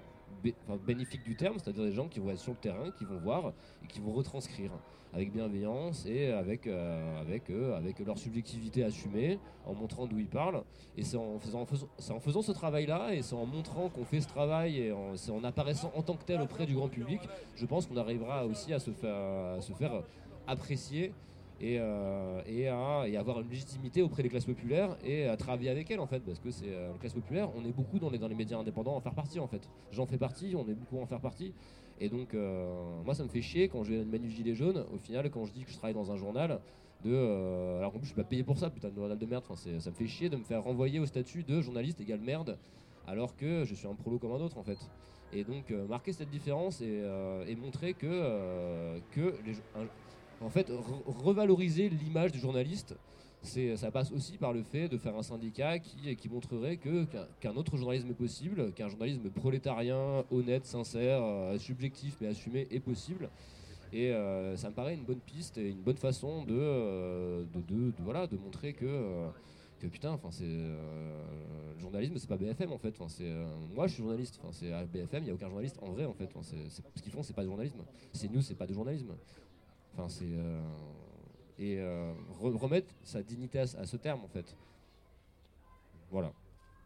bé- enfin, bénéfiques du terme, c'est-à-dire des gens qui vont être sur le terrain, qui vont voir et qui vont retranscrire avec bienveillance et avec, euh, avec, euh, avec leur subjectivité assumée, en montrant d'où ils parlent. Et c'est en faisant, en faisant, c'est en faisant ce travail-là et c'est en montrant qu'on fait ce travail et en, c'est en apparaissant en tant que tel auprès du grand public, je pense qu'on arrivera aussi à se faire, à se faire apprécier et, euh, et, à, et avoir une légitimité auprès des classes populaires et à travailler avec elles en fait, parce que c'est euh, les classes populaires, on est beaucoup dans les, dans les médias indépendants à en faire partie en fait. J'en fais partie, on est beaucoup à en faire partie. Et donc euh, moi ça me fait chier quand je vais à une manif gilet jaune, au final quand je dis que je travaille dans un journal, de, euh, alors en plus je suis pas payé pour ça, putain de journal de merde, enfin, c'est, ça me fait chier de me faire renvoyer au statut de journaliste égale merde, alors que je suis un prolo comme un autre en fait. Et donc euh, marquer cette différence et, euh, et montrer que, euh, que les, un, en fait, re- revaloriser l'image du journaliste, c'est, ça passe aussi par le fait de faire un syndicat qui, qui montrerait que, qu'un, qu'un autre journalisme est possible, qu'un journalisme prolétarien, honnête, sincère, euh, subjectif mais assumé est possible. Et euh, ça me paraît une bonne piste et une bonne façon de, euh, de, de, de, voilà, de montrer que, euh, que putain, enfin, c'est, euh, le journalisme, c'est pas B F M en fait. Enfin, c'est, euh, moi, je suis journaliste. Enfin, c'est à B F M, il n'y a aucun journaliste en vrai en fait. Enfin, c'est, c'est, ce qu'ils font, c'est pas du journalisme. C'est nous, c'est pas du journalisme. Enfin, c'est euh, et euh, re- remettre sa dignité à, à ce terme en fait. Voilà.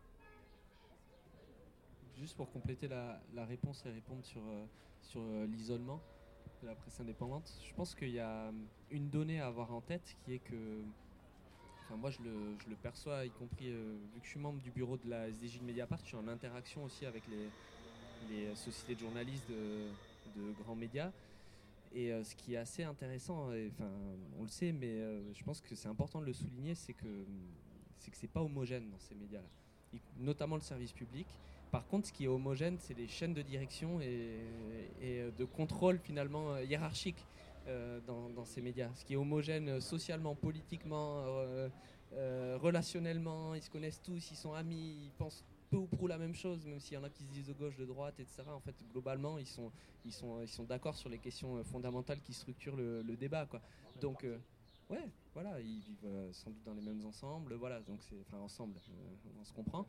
Juste pour compléter la, la réponse et répondre sur, euh, sur euh, l'isolement de la presse indépendante, je pense qu'il y a une donnée à avoir en tête qui est que, enfin moi je le, je le perçois, y compris euh, vu que je suis membre du bureau de la S D J de Mediapart, je suis en interaction aussi avec les, les sociétés de journalistes de, de grands médias. Et euh, ce qui est assez intéressant, et, enfin, on le sait, mais euh, je pense que c'est important de le souligner, c'est que c'est que c'est pas homogène dans ces médias-là, y- notamment le service public. Par contre, ce qui est homogène, c'est les chaînes de direction et, et de contrôle finalement euh, hiérarchique euh, dans, dans ces médias. Ce qui est homogène euh, socialement, politiquement, euh, euh, relationnellement, ils se connaissent tous, ils sont amis, ils pensent peu ou prou la même chose, même s'il y en a qui se disent de gauche, de droite, et cetera. En fait, globalement, ils sont, ils sont, ils sont d'accord sur les questions euh, fondamentales qui structurent le, le débat, quoi. Donc, euh, ouais, voilà, ils vivent euh, sans doute dans les mêmes ensembles, voilà, donc c'est, enfin ensemble, euh, on se comprend.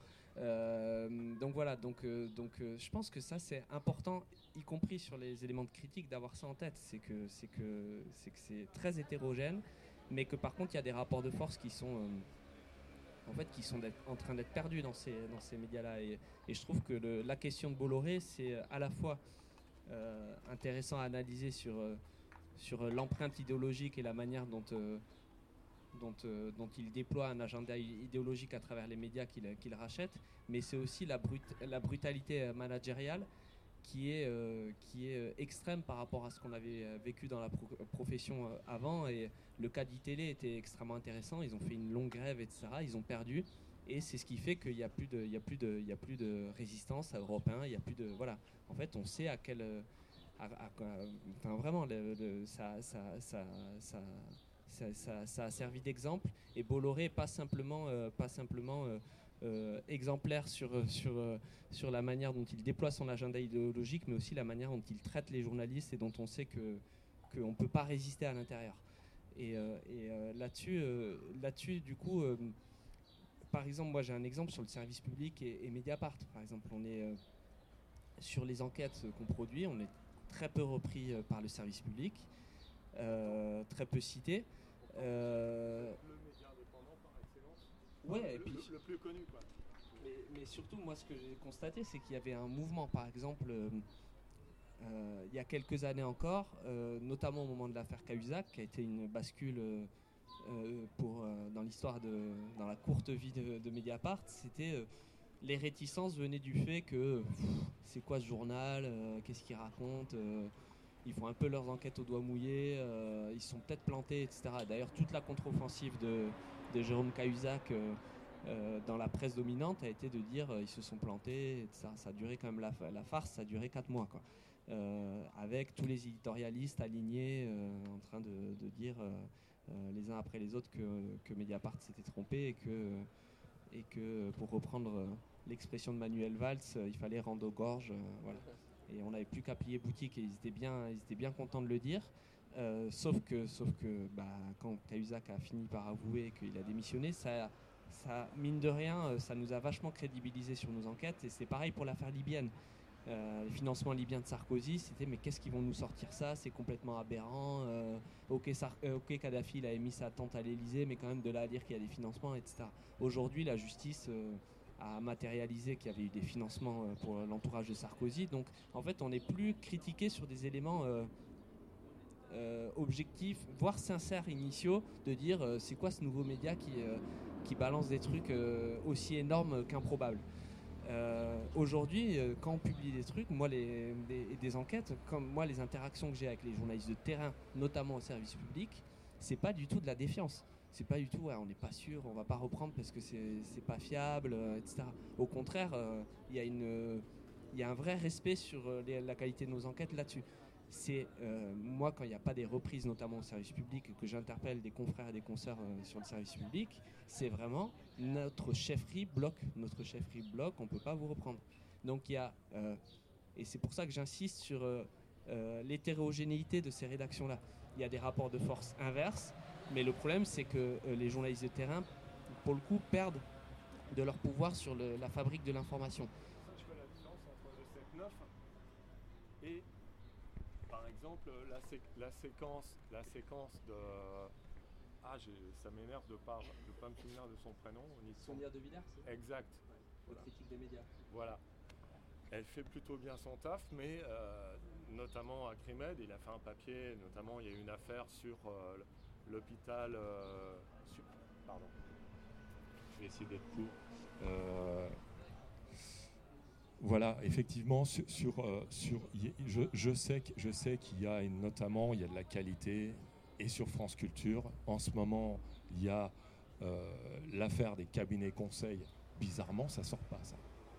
Euh, donc voilà, donc, euh, donc euh, je pense que ça c'est important, y compris sur les éléments de critique, d'avoir ça en tête, c'est que c'est que c'est que c'est très hétérogène, mais que par contre il y a des rapports de force qui sont euh, en fait, qui sont en train d'être perdus dans ces, dans ces médias-là. Et, et je trouve que le, la question de Bolloré, c'est à la fois euh, intéressant à analyser sur, euh, sur l'empreinte idéologique et la manière dont, euh, dont, euh, dont il déploie un agenda idéologique à travers les médias qu'il, qu'il rachète, mais c'est aussi la, brut, la brutalité managériale qui est, euh, qui est extrême par rapport à ce qu'on avait vécu dans la pro- profession euh, avant. Et le cas d'I-Télé était extrêmement intéressant. Ils ont fait une longue grève, et cetera. Ils ont perdu. Et c'est ce qui fait qu'il n'y a plus de, il y a plus de, il y a plus de résistance à Europe un. Il y a plus de, voilà. En fait, on sait à quel, à, à, enfin vraiment, le, le, ça, ça, ça, ça, ça, ça, ça a servi d'exemple. Et Bolloré, pas simplement, euh, pas simplement. Euh, Euh, exemplaire sur, sur, euh, sur la manière dont il déploie son agenda idéologique, mais aussi la manière dont il traite les journalistes et dont on sait que qu'on ne peut pas résister à l'intérieur. Et, euh, et euh, là-dessus, euh, là-dessus, du coup, euh, par exemple, moi j'ai un exemple sur le service public et, et Mediapart. Par exemple, on est euh, sur les enquêtes qu'on produit, on est très peu repris euh, par le service public, euh, très peu cité. Euh, Ouais, et puis, le, le plus connu, quoi. Mais, mais surtout, moi, ce que j'ai constaté, c'est qu'il y avait un mouvement, par exemple, euh, euh, il y a quelques années encore, euh, notamment au moment de l'affaire Cahuzac, qui a été une bascule euh, euh, pour, euh, dans l'histoire, de, dans la courte vie de, de Mediapart. C'était euh, les réticences venaient du fait que pff, c'est quoi ce journal, euh, qu'est-ce qu'il raconte, euh, ils font un peu leurs enquêtes au doigt mouillé, euh, ils sont peut-être plantés, et cetera. D'ailleurs, toute la contre-offensive de de Jérôme Cahuzac euh, euh, dans la presse dominante a été de dire euh, ils se sont plantés, et cetera. Ça a duré quand même la, la farce, ça a duré quatre mois, quoi. Euh, avec tous les éditorialistes alignés euh, en train de, de dire euh, euh, les uns après les autres que, que Mediapart s'était trompé et que, et que pour reprendre euh, l'expression de Manuel Valls, euh, il fallait rendre aux gorges, euh, voilà. Et on n'avait plus qu'à plier boutique et ils étaient bien, ils étaient bien contents de le dire. Euh, sauf que, sauf que bah, quand Cahuzac a fini par avouer qu'il a démissionné, ça, ça, mine de rien, ça nous a vachement crédibilisé sur nos enquêtes. Et c'est pareil pour l'affaire libyenne. Euh, les financements libyens de Sarkozy, c'était mais qu'est-ce qu'ils vont nous sortir ça? C'est complètement aberrant. Euh, ok, Sar- euh, ok, Kadhafi il a émis sa tente à l'Elysée, mais quand même de là à dire qu'il y a des financements, et cetera. Aujourd'hui, la justice euh, a matérialisé qu'il y avait eu des financements euh, pour l'entourage de Sarkozy. Donc, en fait, on n'est plus critiqué sur des éléments euh, euh, objectifs, voire sincères, initiaux, de dire euh, c'est quoi ce nouveau média qui, euh, qui balance des trucs euh, aussi énormes qu'improbables. Euh, aujourd'hui, euh, quand on publie des trucs, moi, les, des, des enquêtes, comme moi, les interactions que j'ai avec les journalistes de terrain, notamment au service public, c'est pas du tout de la défiance. C'est pas du tout, ouais, on n'est pas sûr, on va pas reprendre parce que c'est, c'est pas fiable, euh, et cetera. Au contraire, il euh, y a une, il euh, y a un vrai respect sur euh, les, la qualité de nos enquêtes là-dessus. C'est euh, moi quand il n'y a pas des reprises, notamment au service public, que j'interpelle des confrères et des consoeurs euh, sur le service public, c'est vraiment notre chefferie bloc, notre chefferie bloc, on ne peut pas vous reprendre. Donc il y a, euh, et c'est pour ça que j'insiste sur euh, euh, l'hétérogénéité de ces rédactions-là. Il y a des rapports de force inverses, mais le problème c'est que euh, les journalistes de terrain, pour le coup, perdent de leur pouvoir sur le, la fabrique de l'information. Je fais la différence entre le sept neuf et, par exemple, la, sé- la séquence, la séquence de... Ah, j'ai, ça m'énerve de ne pas, de pas me souvenir de son prénom. Sonia De Villers, c'est exact. la Voilà. critique des médias. Voilà. Elle fait plutôt bien son taf, mais euh, notamment à Crimed, il a fait un papier, notamment il y a eu une affaire sur euh, l'hôpital... Euh, sur, pardon. Je vais essayer d'être court. Euh, Voilà, effectivement, sur, sur, euh, sur je, je sais, que, je sais qu'il y a une, notamment il y a de la qualité, et sur France Culture, en ce moment, il y a euh, l'affaire des cabinets conseils. Bizarrement, ça sort pas, ça.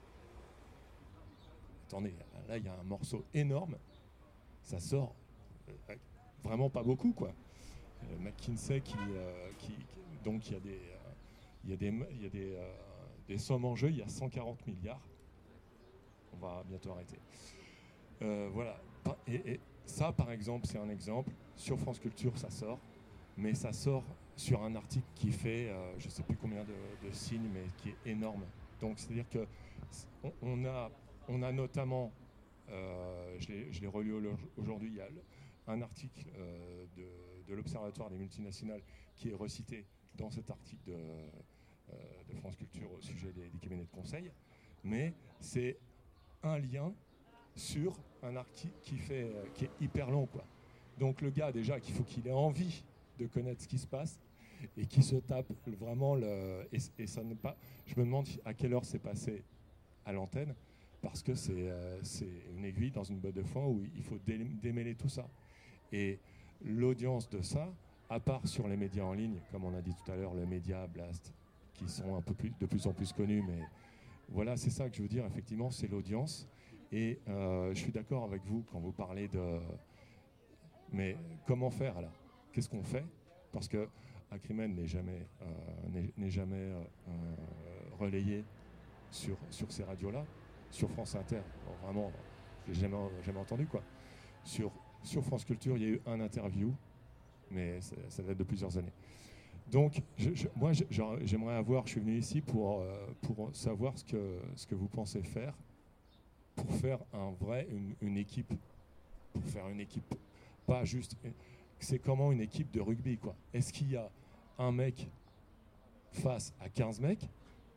Attendez, là, il y a un morceau énorme, ça sort euh, vraiment pas beaucoup, quoi. Euh, McKinsey, qui, euh, qui, qui, donc il y a des, euh, il y a des, il y a des, euh, des sommes en jeu, il y a cent quarante milliards. On va bientôt arrêter. Euh, voilà. Et, et ça, par exemple, c'est un exemple. Sur France Culture, ça sort. Mais ça sort sur un article qui fait, euh, je ne sais plus combien de, de signes, mais qui est énorme. Donc, c'est-à-dire que on, on, a, on a notamment, euh, je, l'ai, je l'ai relu aujourd'hui, il y a un article euh, de, de l'Observatoire des multinationales qui est recité dans cet article de, euh, de France Culture au sujet des, des cabinets de conseil. Mais c'est un lien sur un article qui, fait, euh, qui est hyper long, quoi. Donc le gars, déjà, qu'il faut qu'il ait envie de connaître ce qui se passe et qu'il se tape vraiment le... Et, et ça n'est pas... Je me demande à quelle heure c'est passé à l'antenne, parce que c'est, euh, c'est une aiguille dans une botte de foin où il faut dé- démêler tout ça. Et l'audience de ça, à part sur les médias en ligne, comme on a dit tout à l'heure, le Média, Blast, qui sont un peu plus, de plus en plus connus, mais voilà, c'est ça que je veux dire, effectivement, c'est l'audience. Et euh, je suis d'accord avec vous quand vous parlez de... Mais comment faire, alors? Qu'est-ce qu'on fait? Parce que Acrimen n'est jamais, euh, n'est, n'est jamais euh, relayé sur, sur ces radios-là. Sur France Inter, bon, vraiment, je l'ai jamais, jamais entendu, quoi. Sur, sur France Culture, il y a eu un interview, mais ça, ça date de plusieurs années. Donc, je, je, moi, je, j'aimerais avoir, je suis venu ici pour, euh, pour savoir ce que, ce que vous pensez faire pour faire un vrai, une, une équipe, pour faire une équipe, pas juste, c'est comment une équipe de rugby, quoi. Est-ce qu'il y a un mec face à quinze mecs,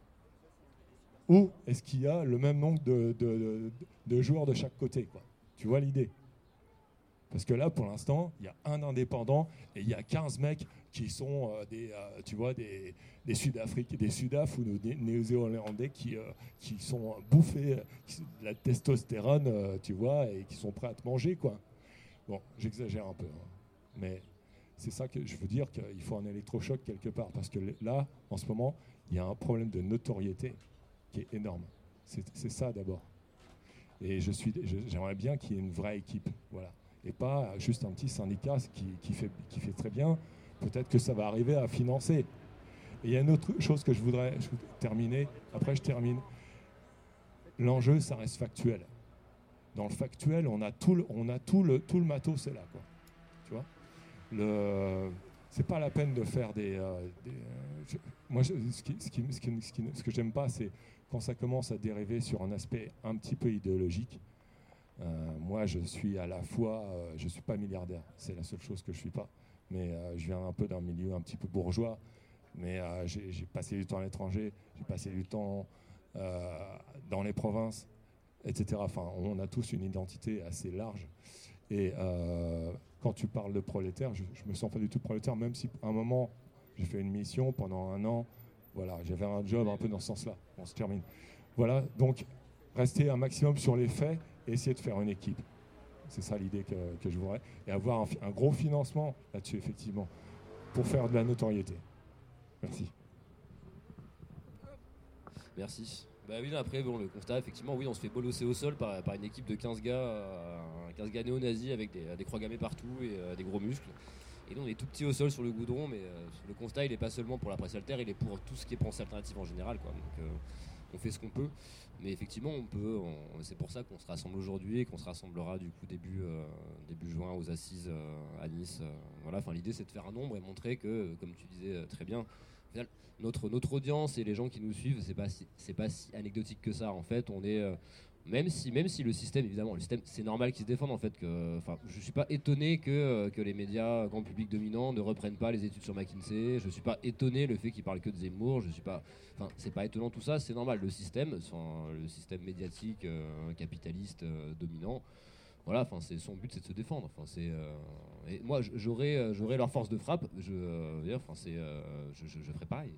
ou est-ce qu'il y a le même nombre de, de, de, de joueurs de chaque côté, quoi. Tu vois l'idée? Parce que là, pour l'instant, il y a un indépendant et il y a quinze mecs qui sont euh, des, euh, tu vois, des, des Sud-Africains, des Sudaf ou des Néo-Zélandais qui, euh, qui sont bouffés qui, de la testostérone, euh, tu vois, et qui sont prêts à te manger, quoi. Bon, j'exagère un peu, hein, mais c'est ça que je veux dire, qu'il faut un électrochoc quelque part, parce que là, en ce moment, il y a un problème de notoriété qui est énorme. C'est, c'est ça d'abord. Et je suis, je, j'aimerais bien qu'il y ait une vraie équipe, voilà. Et pas juste un petit syndicat qui, qui, fait, qui fait très bien. Peut-être que ça va arriver à financer. Et il y a une autre chose que je voudrais, je voudrais terminer. Après, je termine. L'enjeu, ça reste factuel. Dans le factuel, on a tout le, on a tout le, tout le matos, c'est là, quoi. Tu vois, le, c'est pas la peine de faire des... Euh, des euh, je, moi, je, ce, qui, ce, qui, ce, qui, ce, qui, ce que j'aime pas, c'est quand ça commence à dériver sur un aspect un petit peu idéologique. Euh, moi, je suis à la fois, euh, je ne suis pas milliardaire, c'est la seule chose que je ne suis pas. Mais euh, je viens un peu d'un milieu un petit peu bourgeois, mais euh, j'ai, j'ai passé du temps à l'étranger, j'ai passé du temps euh, dans les provinces, et cetera. Enfin, on a tous une identité assez large. Et euh, quand tu parles de prolétaire, je ne me sens pas du tout prolétaire, même si à un moment, j'ai fait une mission pendant un an. Voilà, j'avais un job un peu dans ce sens-là. On se termine. Voilà, donc rester un maximum sur les faits et essayer de faire une équipe. C'est ça l'idée que, que je voudrais. Et avoir un, un gros financement là-dessus, effectivement, pour faire de la notoriété. Merci. Merci. Bah oui, après, bon, le constat, effectivement, oui, on se fait bolosser au sol par, par une équipe de quinze gars, euh, quinze gars néo-nazis avec des, des croix gammées partout et euh, des gros muscles. Et nous, on est tout petits au sol sur le goudron, mais euh, le constat, il n'est pas seulement pour la presse alter, il est pour tout ce qui est pensée alternative en général, quoi. Donc, euh, on fait ce qu'on peut. Mais effectivement, on peut. On, c'est pour ça qu'on se rassemble aujourd'hui et qu'on se rassemblera du coup début, euh, début juin aux Assises euh, à Nice. Euh, voilà. Enfin, l'idée, c'est de faire un nombre et montrer que, comme tu disais euh, très bien, au final, notre, notre audience et les gens qui nous suivent, c'est pas si, c'est pas si anecdotique que ça. En fait, on est euh, même si, même si le système, évidemment, le système, c'est normal qu'il se défende en fait. Que, enfin, je suis pas étonné que, que les médias grand public dominants ne reprennent pas les études sur McKinsey. Je suis pas étonné le fait qu'ils parlent que de Zemmour. Je suis pas, enfin, c'est pas étonnant tout ça. C'est normal. Le système, enfin, le système médiatique euh, capitaliste euh, dominant. Voilà, enfin, c'est son but, c'est de se défendre. Enfin, c'est euh, et moi, j'aurais, j'aurais leur force de frappe. Je, euh, enfin, c'est, euh, je, je, je ferais pareil.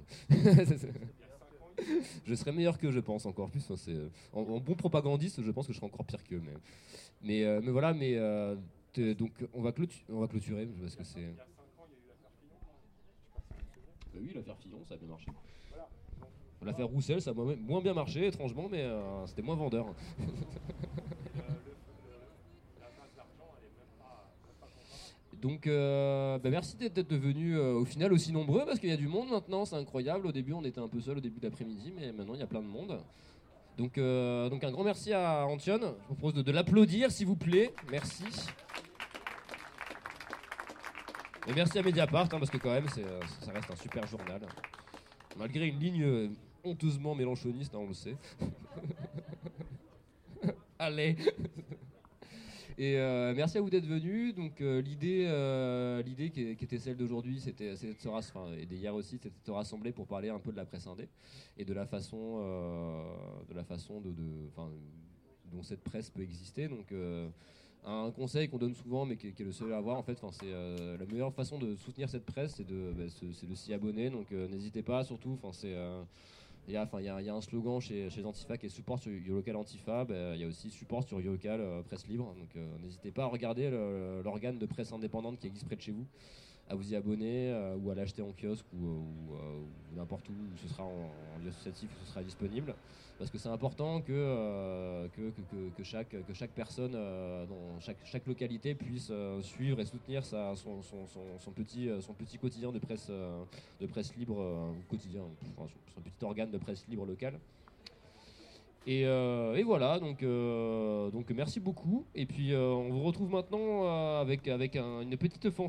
Je serais meilleur qu'eux, je pense, encore plus. Enfin, c'est, en, en bon propagandiste, je pense que je serais encore pire qu'eux. Mais, mais, euh, mais voilà, mais euh, donc on va, clôtu- on va clôturer parce que c'est. Il y a cinq ans, il y a eu l'affaire Fillon. Oui, l'affaire Fillon, ça a bien marché. L'affaire Roussel, ça a moins, moins bien marché, étrangement, mais euh, c'était moins vendeur. Donc, euh, bah merci d'être, d'être devenus euh, au final aussi nombreux parce qu'il y a du monde maintenant, c'est incroyable. Au début, on était un peu seul au début de l'après-midi, mais maintenant il y a plein de monde. Donc, euh, donc un grand merci à Antion. Je vous propose de, de l'applaudir, s'il vous plaît. Merci. Et merci à Mediapart, hein, parce que quand même, c'est, ça reste un super journal. Malgré une ligne euh, honteusement mélanchoniste, hein, on le sait. Allez. Et euh, merci à vous d'être venus. Donc euh, l'idée, euh, l'idée qui, qui était celle d'aujourd'hui, c'était, c'était de se rass- enfin, et d'hier aussi, c'était de se rassembler pour parler un peu de la presse indé et de la façon, euh, de la façon de, de, enfin, dont cette presse peut exister. Donc euh, un conseil qu'on donne souvent, mais qui, qui est le seul à avoir en fait, c'est euh, la meilleure façon de soutenir cette presse, c'est de, bah, c'est, c'est de s'y abonner. Donc euh, n'hésitez pas, surtout. Enfin c'est euh, Il y, a, enfin, il, y a, il y a un slogan chez, chez Antifa qui est support sur YoLocal Antifa. Ben, il y a aussi support sur YoLocal euh, Presse Libre. Donc euh, n'hésitez pas à regarder le, l'organe de presse indépendante qui existe près de chez vous, à vous y abonner euh, ou à l'acheter en kiosque ou, ou, euh, ou n'importe où où ce sera en, en lieu associatif où ce sera disponible. Parce que c'est important que, euh, que, que, que, que, chaque, que chaque personne euh, dans chaque, chaque localité puisse euh, suivre et soutenir sa, son, son, son, son, petit, son petit quotidien de presse, euh, de presse libre, euh, quotidien, enfin, son petit organe de presse libre local. Et, euh, et voilà, donc, euh, donc merci beaucoup. Et puis euh, on vous retrouve maintenant euh, avec, avec un, une petite fanfare.